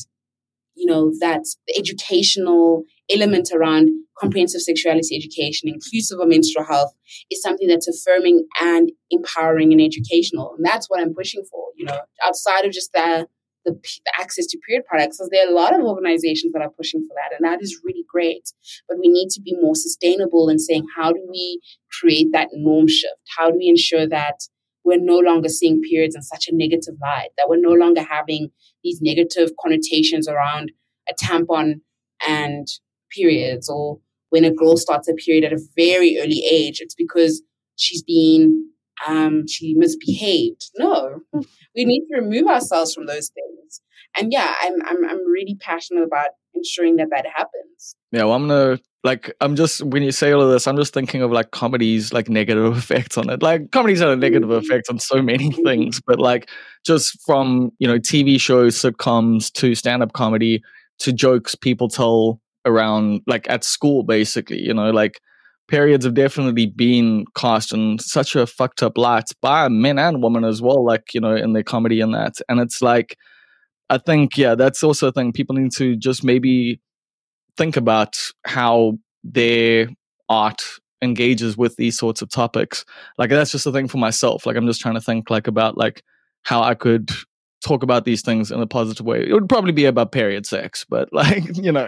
that the educational element around comprehensive sexuality education, inclusive of menstrual health, is something that's affirming and empowering and educational. And that's what I'm pushing for, outside of just the access to period products, because there are a lot of organizations that are pushing for that, and that is really great. But we need to be more sustainable in saying, how do we create that norm shift? How do we ensure that we're no longer seeing periods in such a negative light, that we're no longer having these negative connotations around a tampon and periods, or when a girl starts a period at a very early age, it's because she's been she misbehaved. No, we need to remove ourselves from those things. And yeah, I'm really passionate about ensuring that happens. Yeah, well, I'm just, when you say all of this, I'm just thinking of like comedies, like negative effects on it. Like comedies have a negative effect on so many things, but like just from, TV shows, sitcoms to stand-up comedy to jokes people tell around like at school, basically, like periods have definitely been cast in such a fucked up light by men and women as well, like, in their comedy and that. And it's like, I think, yeah, that's also a thing people need to just maybe think about how their art engages with these sorts of topics. Like that's just a thing for myself. Like I'm just trying to think like about like how I could talk about these things in a positive way. It would probably be about period sex, but like, Yeah.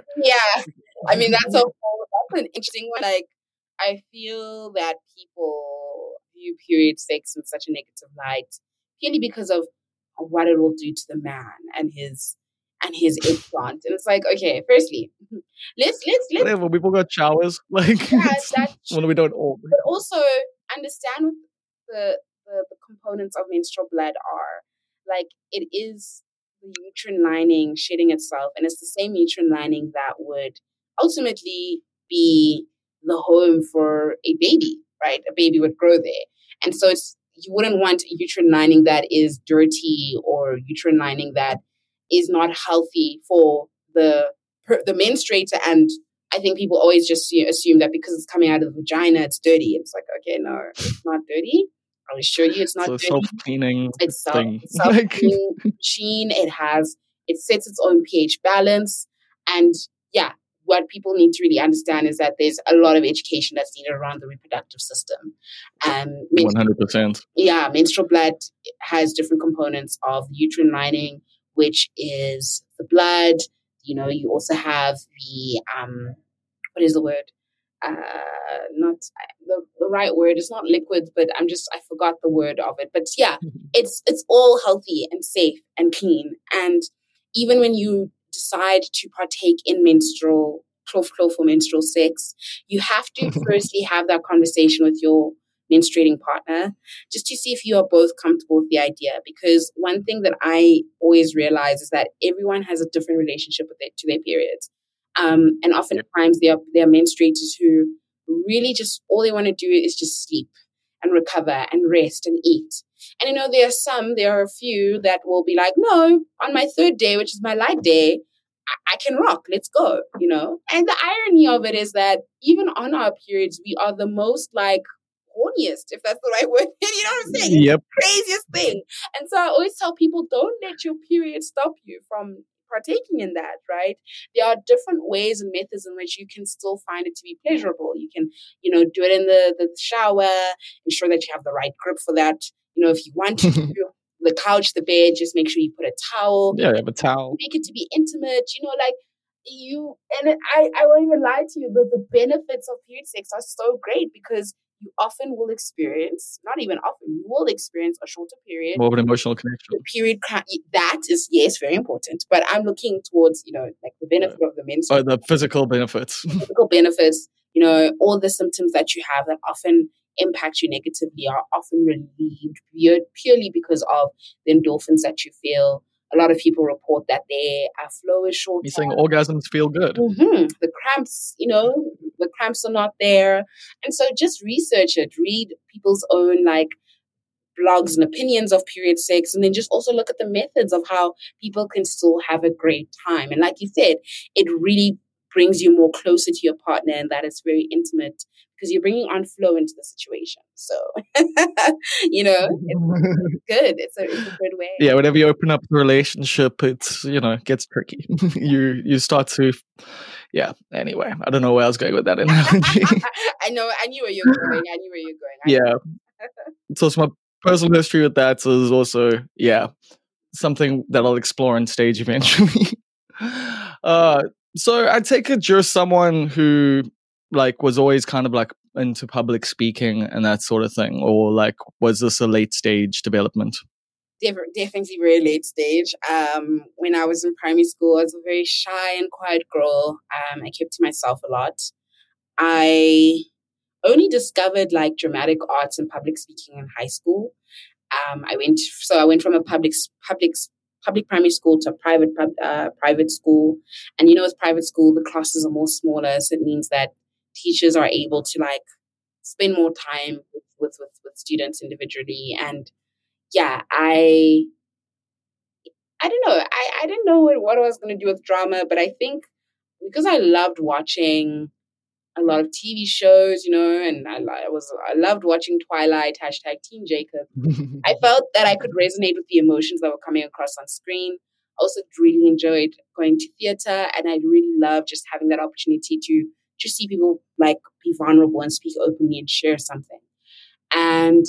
I mean, that's an interesting one. Like I feel that people view period sex in such a negative light purely because of what it will do to the man and his eggplant. And it's like, okay, firstly, let's whatever, people got showers. Like when we don't all. But also understand what the components of menstrual blood are. Like it is the uterine lining shedding itself, and it's the same uterine lining that would ultimately be the home for a baby, right? A baby would grow there. And so you wouldn't want a uterine lining that is dirty or uterine lining that is not healthy for the menstruator. And I think people always just assume that because it's coming out of the vagina, it's dirty. It's like, okay, no, it's not dirty. I'll assure you it's not dirty. Self-cleaning thing. Self-cleaning machine. It sets its own pH balance. And yeah, what people need to really understand is that there's a lot of education that's needed around the reproductive system. 100%. Yeah, menstrual blood has different components of the uterine lining, which is the blood. You also have the, what is the word? Not the right word. It's not liquids, but I forgot the word of it. But yeah, it's all healthy and safe and clean. And even when you decide to partake in menstrual for menstrual sex, you have to firstly have that conversation with your menstruating partner just to see if you are both comfortable with the idea. Because one thing that I always realize is that everyone has a different relationship to their periods. And oftentimes there are menstruators who really just all they want to do is just sleep. and recover and rest and eat. And there are a few that will be like, no, on my third day, which is my light day, I can rock. Let's go, And the irony of it is that even on our periods, we are the most like horniest, if that's the right word. You know what I'm saying? Yep. It's the craziest thing. And so I always tell people, don't let your period stop you from partaking in that, right? There are different ways and methods in which you can still find it to be pleasurable. You can, do it in the shower, ensure that you have the right grip for that. If you want to do the couch, the bed, just make sure you put a towel. Yeah, have a towel. Make it to be intimate, I won't even lie to you, the benefits of period sex are so great because you often will experience, not even often, you will experience a shorter period. More of an emotional connection. The period, that is, yes, very important. But I'm looking towards, like the benefit of the menstrual. Oh, the physical benefits. Physical benefits, all the symptoms that you have that often impact you negatively are often relieved purely because of the endorphins that you feel. A lot of people report that their flow is short. You're saying orgasms feel good. Mm-hmm. The cramps, the cramps are not there. And so just research it, read people's own blogs and opinions of period sex, and then just also look at the methods of how people can still have a great time. And like you said, it really brings you more closer to your partner, and that is very intimate because you're bringing on flow into the situation. So, it's good. It's a good way. Yeah, whenever you open up the relationship, it's, gets tricky. you start to, anyway, I don't know where I was going with that analogy. I knew where you're going. Yeah. So my personal history with that is also, something that I'll explore on stage eventually. So I take it you're someone who was always kind of into public speaking and that sort of thing, or was this a late stage development? Definitely very late stage. When I was in primary school, I was a very shy and quiet girl. I kept to myself a lot. I only discovered dramatic arts and public speaking in high school. I went from a public primary school to a private school. And with private school, the classes are more smaller. So it means that teachers are able to spend more time with students individually. And I don't know. I didn't know what I was going to do with drama, but I think because I loved watching a lot of TV shows, and I loved watching Twilight, #Team Jacob. I felt that I could resonate with the emotions that were coming across on screen. I also really enjoyed going to theater, and I really loved just having that opportunity to just see people be vulnerable and speak openly and share something. And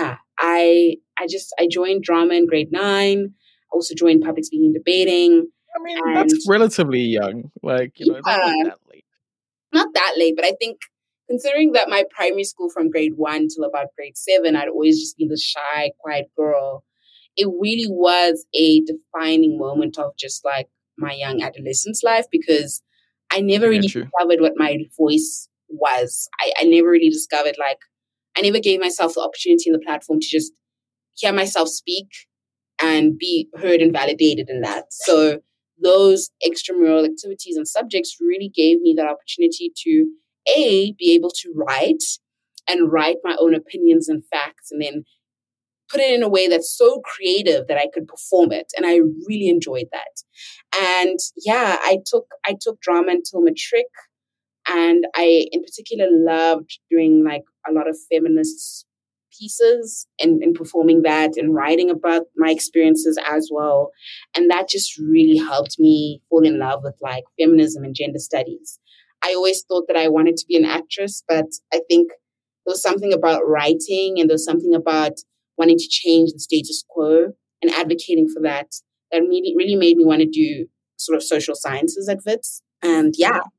I joined drama in grade 9. I also joined public speaking and debating. I mean, that's relatively young. That's not that late. Not that late, but I think considering that my primary school from grade 1 till about grade 7, I'd always just been the shy, quiet girl. It really was a defining moment of just my young adolescence life because I never really discovered what my voice was. I never really discovered I never gave myself the opportunity and the platform to just hear myself speak and be heard and validated in that. So those extramural activities and subjects really gave me that opportunity to be able to write my own opinions and facts, and then put it in a way that's so creative that I could perform it. And I really enjoyed that. And I took drama until matric, and I in particular loved doing a lot of feminist pieces and performing that and writing about my experiences as well. And that just really helped me fall in love with feminism and gender studies. I always thought that I wanted to be an actress, but I think there was something about writing and there was something about wanting to change the status quo and advocating for that really made me want to do sort of social sciences at Wits. And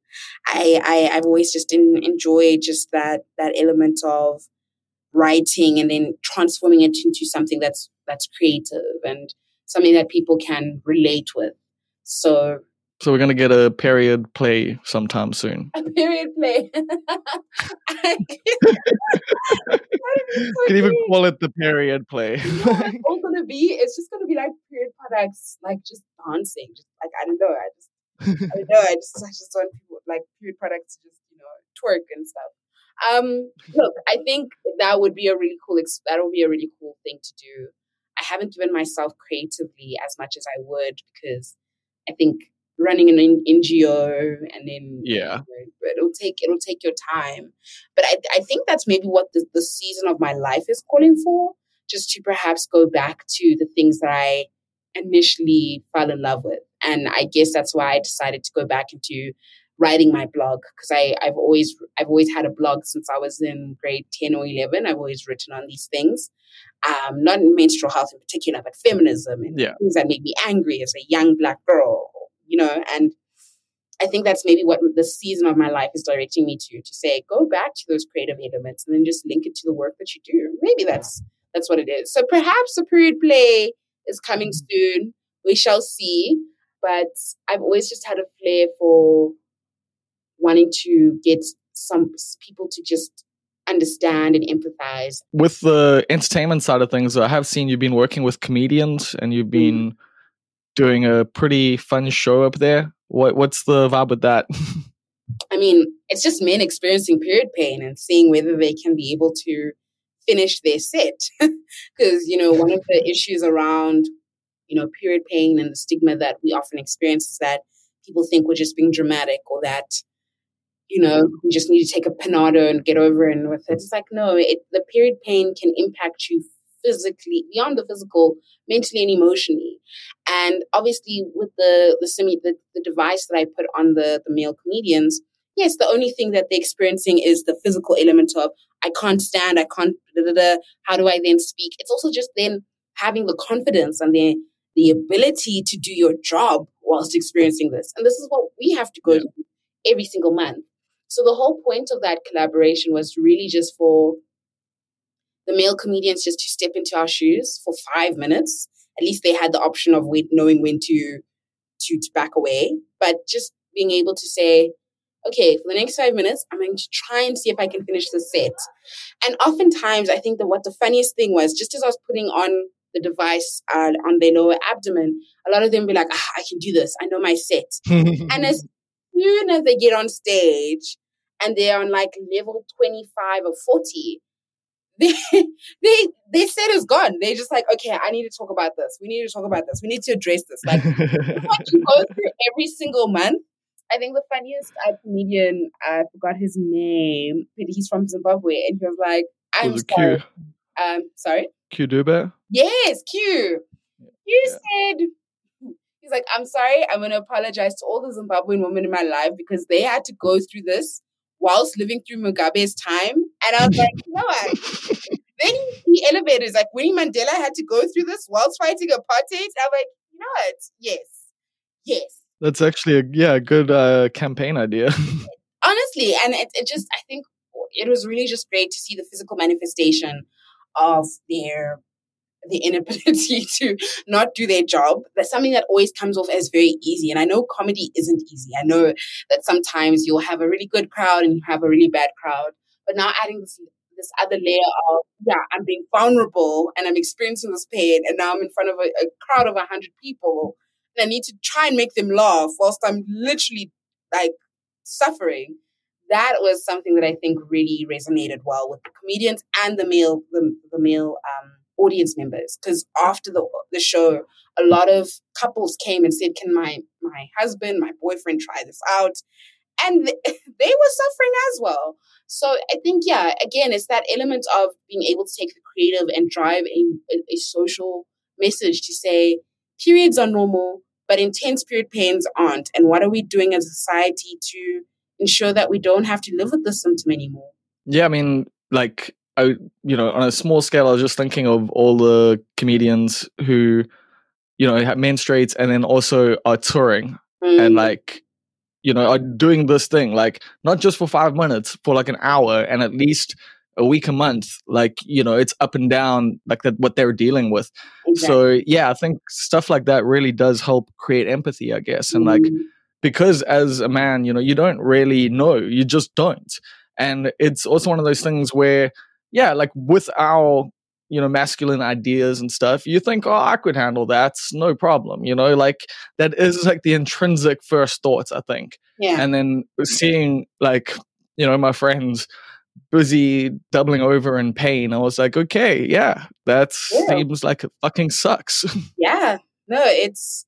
I've always just enjoyed just that element of writing and then transforming it into something that's creative and something that people can relate with. So we're going to get a period play sometime soon. A period play. You can even call it the period play. You know what it's all going to be? It's just going to be period products, just dancing. Just I don't know. I just want people period products to just, twerk and stuff. Look, I think that would be a really cool. That would be a really cool thing to do. I haven't given myself creatively as much as I would because I think running an NGO and then Yeah. it'll take your time. But I think that's maybe what the season of my life is calling for. Just to perhaps go back to the things that I initially fell in love with, and I guess that's why I decided to go back into writing my blog because I've always had a blog since I was in grade 10 or 11. I've always written on these things, not in menstrual health in particular, but feminism and things that made me angry as a young Black girl, and I think that's maybe what the season of my life is directing me to say, go back to those creative elements and then just link it to the work that you do. Maybe that's what it is. So perhaps a period play is coming soon. We shall see. But I've always just had a flair for wanting to get some people to just understand and empathize. With the entertainment side of things, I have seen you've been working with comedians and you've been doing a pretty fun show up there. What's the vibe with that? I mean, it's just men experiencing period pain and seeing whether they can be able to finish their set. Because, one of the issues around, period pain and the stigma that we often experience is that people think we're just being dramatic or that, we just need to take a Panado and get over and with it. It's like, no, the period pain can impact you physically, beyond the physical, mentally and emotionally. And obviously with the device that I put on the male comedians, yes, the only thing that they're experiencing is the physical element of, I can't stand, I can't, how do I then speak? It's also just then having the confidence and the ability to do your job whilst experiencing this. And this is what we have to go through every single month. So the whole point of that collaboration was really just for the male comedians just to step into our shoes for 5 minutes. At least they had the option of knowing when to back away, but just being able to say, okay, for the next 5 minutes, I'm going to try and see if I can finish the set. And oftentimes, I think that what the funniest thing was, just as I was putting on the device on their lower abdomen, a lot of them be like, I can do this. I know my set. And as soon as they get on stage and they're on like level 25 or 40, their set is gone. They're just like, okay, I need to talk about this. We need to talk about this. We need to address this. Like, what you go through every single month. I think the funniest comedian, I forgot his name, but he's from Zimbabwe, and he was like, I'm sorry. Sorry? Q Dube? Yes, Q. You said, he's like, I'm sorry, I'm going to apologize to all the Zimbabwean women in my life because they had to go through this whilst living through Mugabe's time. And I was like, you know what? Then the elevators, like Winnie Mandela had to go through this whilst fighting apartheid. I'm like, you know what? Yes. That's actually a good campaign idea. Honestly, and it just, I think it was really just great to see the physical manifestation of the inability to not do their job. That's something that always comes off as very easy. And I know comedy isn't easy. I know that sometimes you'll have a really good crowd and you have a really bad crowd. But now adding this other layer of, I'm being vulnerable and I'm experiencing this pain and now I'm in front of a crowd of 100 people and I need to try and make them laugh whilst I'm literally like suffering. That was something that I think really resonated well with the comedians and the male audience members. Because after the show, a lot of couples came and said, can my husband, my boyfriend try this out? And they were suffering as well. So I think, again, it's that element of being able to take the creative and drive a social message to say periods are normal, but intense period pains aren't. And what are we doing as a society to ensure that we don't have to live with this symptom anymore? Yeah, I mean, like, on a small scale, I was just thinking of all the comedians who, have menstruates and then also are touring and like, are doing this thing, like not just for 5 minutes, for like an hour and at least a week, a month, like, it's up and down, like that, what they're dealing with. Exactly. So I think stuff like that really does help create empathy, I guess. And like, because as a man, you don't really know, you just don't. And it's also one of those things where, like with our, masculine ideas and stuff, you think, oh, I could handle that, no problem. Like that is like the intrinsic first thoughts, I think. Yeah. And then seeing like, my friends busy doubling over in pain, I was like, okay, yeah, that seems like it fucking sucks. Yeah, no, it's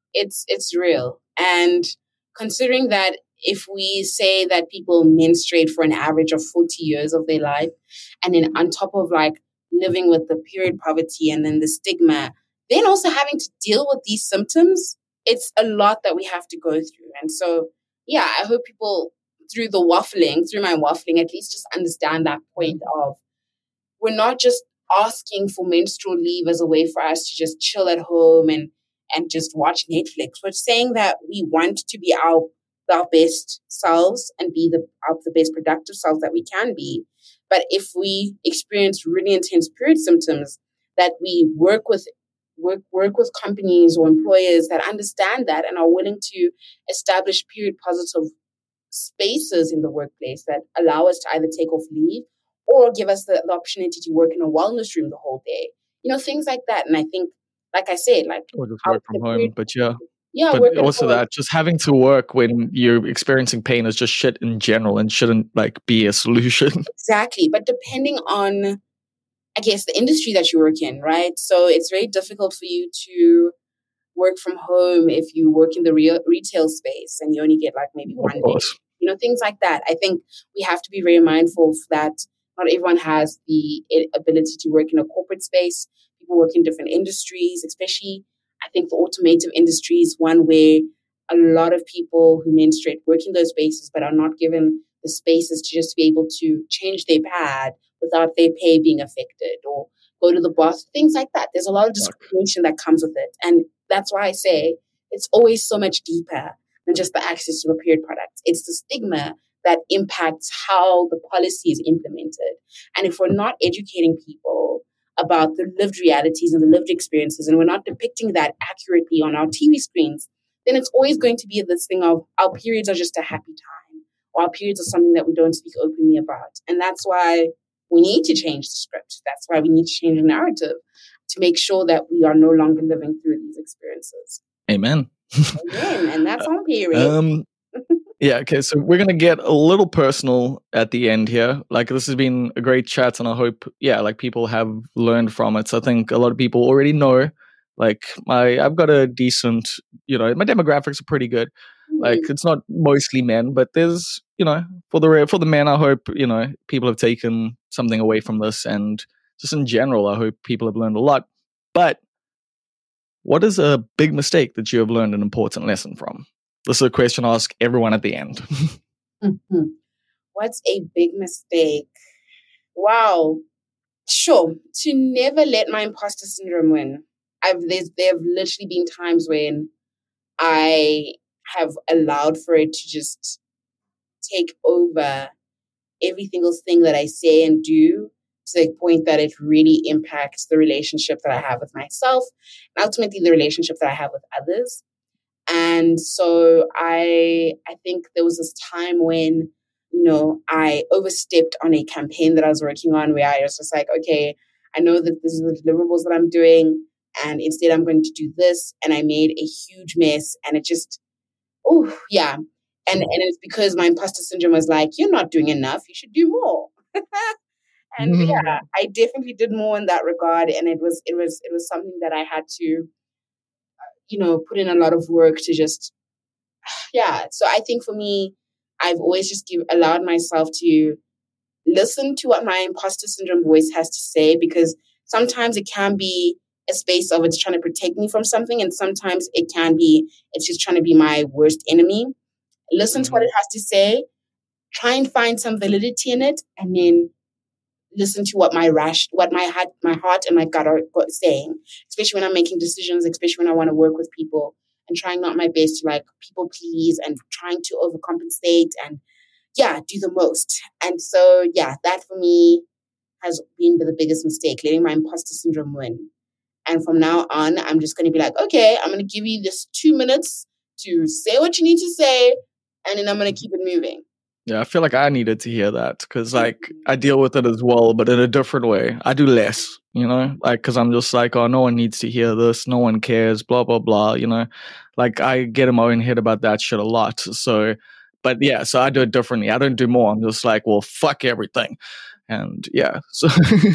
real. And considering that if we say that people menstruate for an average of 40 years of their life, and then on top of like living with the period poverty and then the stigma, then also having to deal with these symptoms, it's a lot that we have to go through. And so, yeah, I hope people through my waffling, at least just understand that point of we're not just asking for menstrual leave as a way for us to just chill at home and just watch Netflix. We're saying that we want to be our best selves and be the best productive selves that we can be. But if we experience really intense period symptoms, that we work with companies or employers that understand that and are willing to establish period positive spaces in the workplace that allow us to either take off leave or give us the opportunity to work in a wellness room the whole day. Things like that. And I think, like I said, like or just work from home, but yeah. Yeah, but also that just having to work when you're experiencing pain is just shit in general and shouldn't like be a solution. Exactly. But depending on, I guess, the industry that you work in, right? So it's very difficult for you to work from home if you work in the retail space and you only get like maybe one day. Things like that. I think we have to be very mindful that not everyone has the ability to work in a corporate space. People work in different industries, especially I think the automotive industry is one where a lot of people who menstruate work in those spaces but are not given the spaces to just be able to change their pad without their pay being affected or go to the boss, things like that. There's a lot of discrimination that comes with it. And that's why I say it's always so much deeper than just the access to the period products. It's the stigma that impacts how the policy is implemented. And if we're not educating people about the lived realities and the lived experiences, and we're not depicting that accurately on our TV screens, then it's always going to be this thing of our periods are just a happy time, or our periods are something that we don't speak openly about. And that's why we need to change the script. That's why we need to change the narrative to make sure that we are no longer living through these experiences. Amen. Amen. And that's on period. Yeah, okay, so we're going to get a little personal at the end here. Like, this has been a great chat, and I hope, like people have learned from it. So I think a lot of people already know, like, I've got a decent, my demographics are pretty good. Like, it's not mostly men, but there's, for the men, I hope, people have taken something away from this. And just in general, I hope people have learned a lot. But what is a big mistake that you have learned an important lesson from? This is a question I ask everyone at the end. What's a big mistake? Wow. Sure. To never let my imposter syndrome win. There have literally been times when I have allowed for it to just take over every single thing that I say and do, to the point that it really impacts the relationship that I have with myself and ultimately the relationship that I have with others. And so I think there was this time when, I overstepped on a campaign that I was working on where I was just like, okay, I know that this is the deliverables that I'm doing, and instead I'm going to do this. And I made a huge mess, and it just, And it's because my imposter syndrome was like, you're not doing enough. You should do more. And I definitely did more in that regard. And it was something that I had to, put in a lot of work to just, So I think for me, I've always just allowed myself to listen to what my imposter syndrome voice has to say, because sometimes it can be a space of it's trying to protect me from something. And sometimes it can be, it's just trying to be my worst enemy. Listen to what it has to say, try and find some validity in it, and then listen to what my heart and my gut are saying, especially when I'm making decisions, especially when I want to work with people, and trying not my best to like people please and trying to overcompensate and do the most. And so that for me has been the biggest mistake, letting my imposter syndrome win. And from now on, I'm just going to be like, okay, I'm going to give you this 2 minutes to say what you need to say, and then I'm going to keep it moving. Yeah, I feel like I needed to hear that because, like, I deal with it as well, but in a different way. I do less, because I'm just like, oh, no one needs to hear this. No one cares, blah, blah, blah, Like, I get in my own head about that shit a lot. So, But yeah, so I do it differently. I don't do more. I'm just like, well, fuck everything. And yeah, so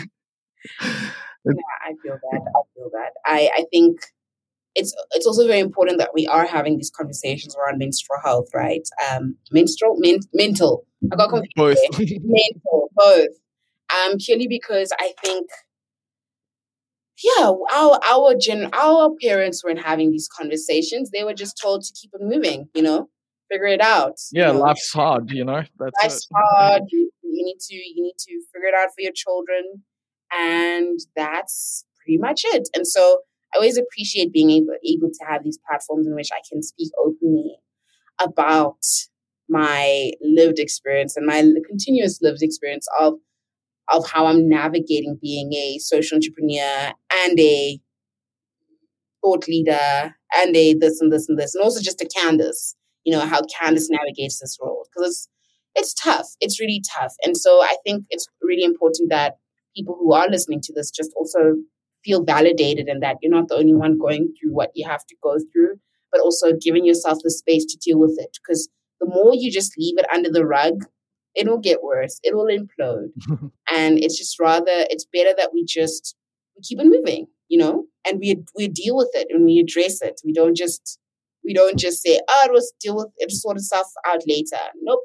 Yeah, I feel that. I think it's also very important that we are having these conversations around menstrual health, right? Mental. I got confused. both. Mental, both. Purely because I think, yeah, our parents weren't having these conversations. They were just told to keep it moving, figure it out. Yeah, life's hard, That's life's hard. You need to figure it out for your children, and that's pretty much it. And so I always appreciate being able to have these platforms in which I can speak openly about my lived experience and my continuous lived experience of how I'm navigating being a social entrepreneur and a thought leader and a this and this and this, and also just a Candace, how Candace navigates this role, because it's tough. It's really tough. And so I think it's really important that people who are listening to this just also feel validated, and that you're not the only one going through what you have to go through, but also giving yourself the space to deal with it. Because the more you just leave it under the rug, it'll get worse. It will implode. And it's better that we keep it moving, and we deal with it and we address it. We don't just say, it'll sort itself out later. Nope.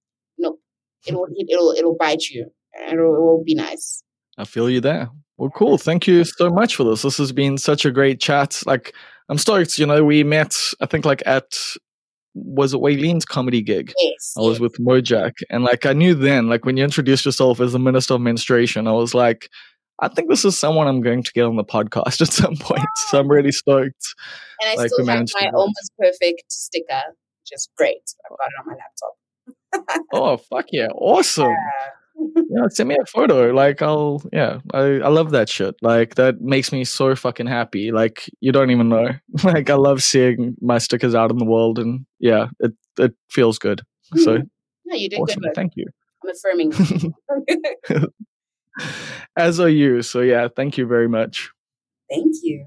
It'll bite you, and it won't be nice. I feel you there. Well, cool. Thank you so much for this. This has been such a great chat. Like, I'm stoked. We met, I think, was it Wayleen's comedy gig? Yes. I was with Mojack. And I knew then, when you introduced yourself as the Minister of Menstruation, I was like, I think this is someone I'm going to get on the podcast at some point. So I'm really stoked. And I still have my almost perfect sticker, which is great. I've got it on my laptop. Oh, fuck yeah. Awesome. Yeah, send me a photo. I love that shit. That makes me so fucking happy. You don't even know. I love seeing my stickers out in the world, and yeah, it feels good. So no, you did awesome. good work. Thank you. I'm affirming. As are you. So yeah, thank you very much. Thank you.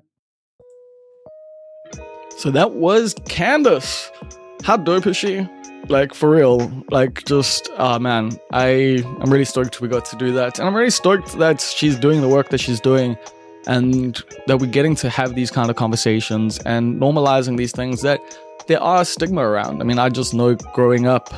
So that was Candace. How dope is she? For real, man, I'm really stoked we got to do that. And I'm really stoked that she's doing the work that she's doing, and that we're getting to have these kind of conversations and normalizing these things that there are stigma around. I mean, I just know growing up,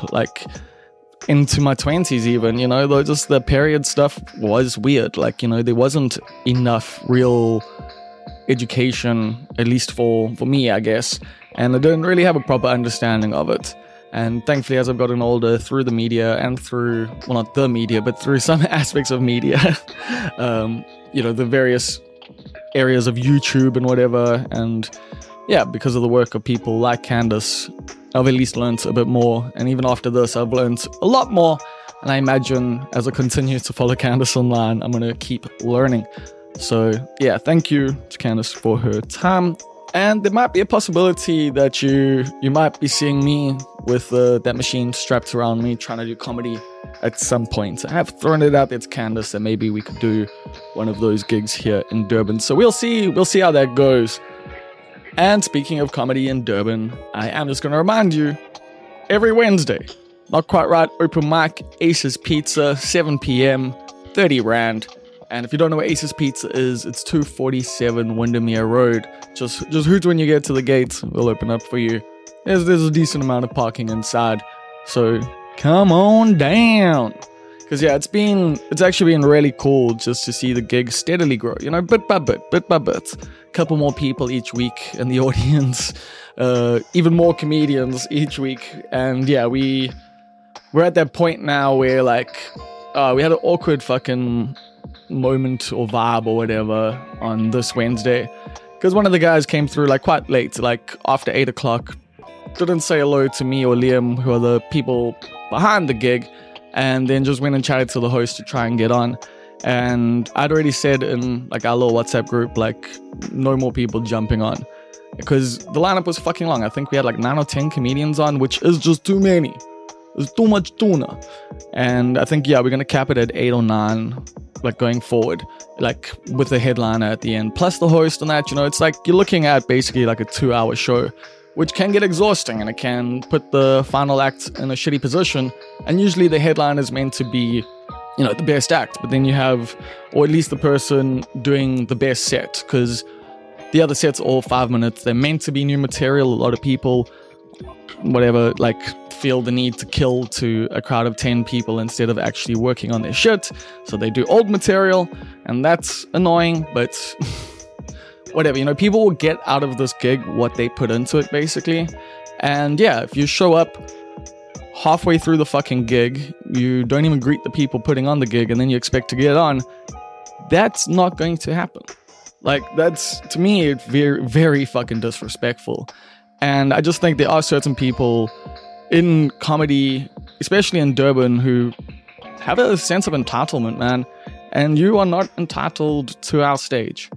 into my 20s even, though just the period stuff was weird. There wasn't enough real education, at least for me, I guess. And I didn't really have a proper understanding of it. And thankfully, as I've gotten older, through the media and through, well, not the media, but through some aspects of media, the various areas of YouTube and whatever. And yeah, because of the work of people like Candace, I've at least learned a bit more. And even after this, I've learned a lot more. And I imagine as I continue to follow Candace online, I'm going to keep learning. So yeah, thank you to Candace for her time. And there might be a possibility that you might be seeing me with that machine strapped around me trying to do comedy at some point. I have thrown it out there to Candace that maybe we could do one of those gigs here in Durban. So we'll see how that goes. And speaking of comedy in Durban, I am just going to remind you, every Wednesday, not quite right, open mic, Ace's Pizza, 7 p.m, 30 Rand. And if you don't know where Ace's Pizza is, it's 247 Windermere Road. Just hoot when you get to the gates. We'll open up for you. There's a decent amount of parking inside. So come on down. Because yeah, it's actually been really cool just to see the gig steadily grow. Bit by bit. A couple more people each week in the audience. Even more comedians each week. And yeah, we're at that point now where we had an awkward fucking moment or vibe or whatever on this Wednesday, because one of the guys came through quite late, after 8 o'clock, didn't say hello to me or Liam, who are the people behind the gig, and then just went and chatted to the host to try and get on. And I'd already said in our little WhatsApp group, no more people jumping on, because the lineup was fucking long. I think we had 9 or 10 comedians on, which is just too many. There's too much tuna. And I think, yeah, we're going to cap it at 8 or 9, going forward, with the headliner at the end, plus the host and that, it's you're looking at basically a 2-hour show, which can get exhausting and it can put the final act in a shitty position. And usually the headline is meant to be, the best act, but then you have, or at least the person doing the best set, because the other sets all 5 minutes. They're meant to be new material. A lot of people, feel the need to kill to a crowd of 10 people instead of actually working on their shit. So they do old material, and that's annoying, but whatever. People will get out of this gig what they put into it, basically. And yeah, if you show up halfway through the fucking gig, you don't even greet the people putting on the gig, and then you expect to get on, that's not going to happen. That's, to me, it's very, very fucking disrespectful. And I just think there are certain people in comedy, especially in Durban, who have a sense of entitlement, man. And you are not entitled to our stage.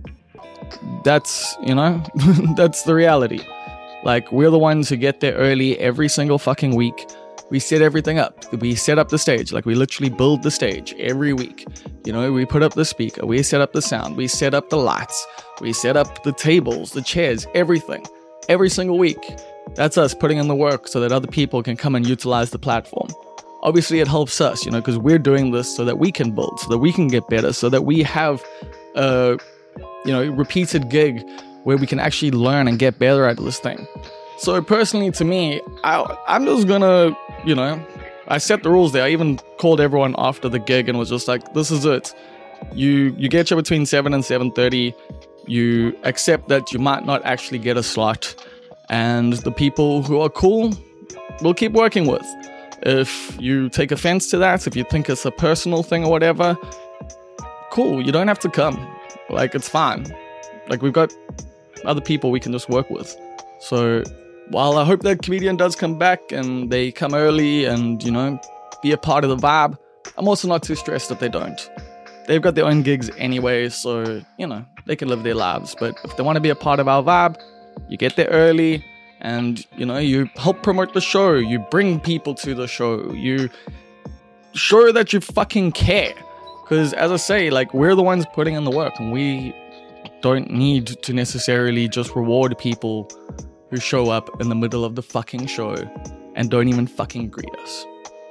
That's, that's the reality. We're the ones who get there early every single fucking week. We set everything up. We set up the stage. We literally build the stage every week. We put up the speaker. We set up the sound. We set up the lights. We set up the tables, the chairs, everything. Every single week. That's us putting in the work so that other people can come and utilize the platform. Obviously, it helps us, because we're doing this so that we can build, so that we can get better, so that we have a, repeated gig where we can actually learn and get better at this thing. So personally, to me, I'm just gonna, I set the rules there. I even called everyone after the gig and was just like, this is it. You get you between 7 and 7:30. You accept that you might not actually get a slot. And the people who are cool, we'll keep working with. If you take offense to that, if you think it's a personal thing or whatever, cool, you don't have to come. It's fine. We've got other people we can just work with. So while I hope that comedian does come back and they come early and, be a part of the vibe, I'm also not too stressed that they don't. They've got their own gigs anyway, so, they can live their lives. But if they want to be a part of our vibe, you get there early and, you help promote the show. You bring people to the show. You show that you fucking care. Because as I say, we're the ones putting in the work, and we don't need to necessarily just reward people who show up in the middle of the fucking show and don't even fucking greet us.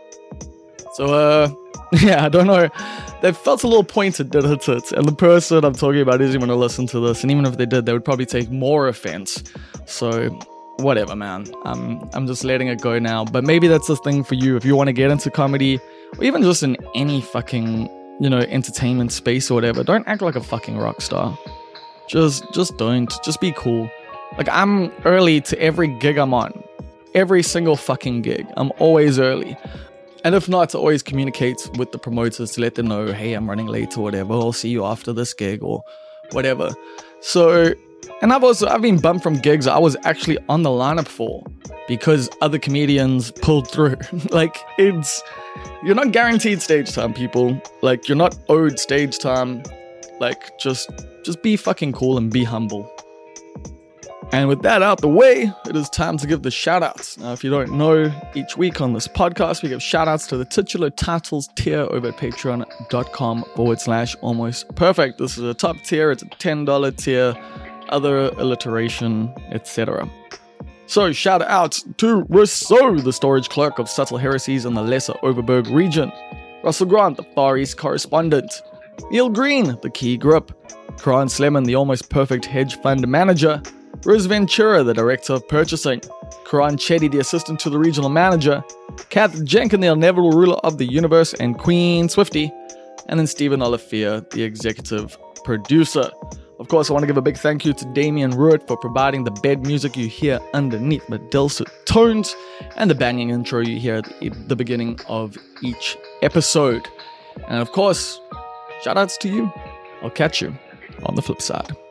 So, yeah, I don't know. That felt a little pointed, didn't it? And the person I'm talking about isn't going to listen to this. And even if they did, they would probably take more offense. So, whatever, man. I'm just letting it go now. But maybe that's the thing for you. If you want to get into comedy, or even just in any fucking, entertainment space or whatever, don't act like a fucking rock star. Just don't. Just be cool. I'm early to every gig I'm on. Every single fucking gig. I'm always early. And if not, to always communicate with the promoters to let them know, hey, I'm running late or whatever. I'll see you after this gig or whatever. So, and I've been bumped from gigs I was actually on the lineup for because other comedians pulled through. You're not guaranteed stage time, people. You're not owed stage time. Just be fucking cool and be humble. And with that out the way, it is time to give the shout-outs. Now, if you don't know, each week on this podcast, we give shout-outs to the titular titles tier over at patreon.com/almostperfect. This is a top tier, it's a $10 tier, other alliteration, etc. So, shout-outs to Rousseau, the storage clerk of subtle heresies in the Lesser Overberg region. Russell Grant, the Far East correspondent. Neil Green, the key grip. Karan Sleman, the almost perfect hedge fund manager. Rose Ventura, the Director of Purchasing, Karan Chetty, the Assistant to the Regional Manager, Kath Jenkin, the Inevitable Ruler of the Universe, and Queen Swifty, and then Stephen Olivier, the Executive Producer. Of course, I want to give a big thank you to Damien Ruitt for providing the bed music you hear underneath the dulcet tones, and the banging intro you hear at the beginning of each episode. And of course, shout outs to you. I'll catch you on the flip side.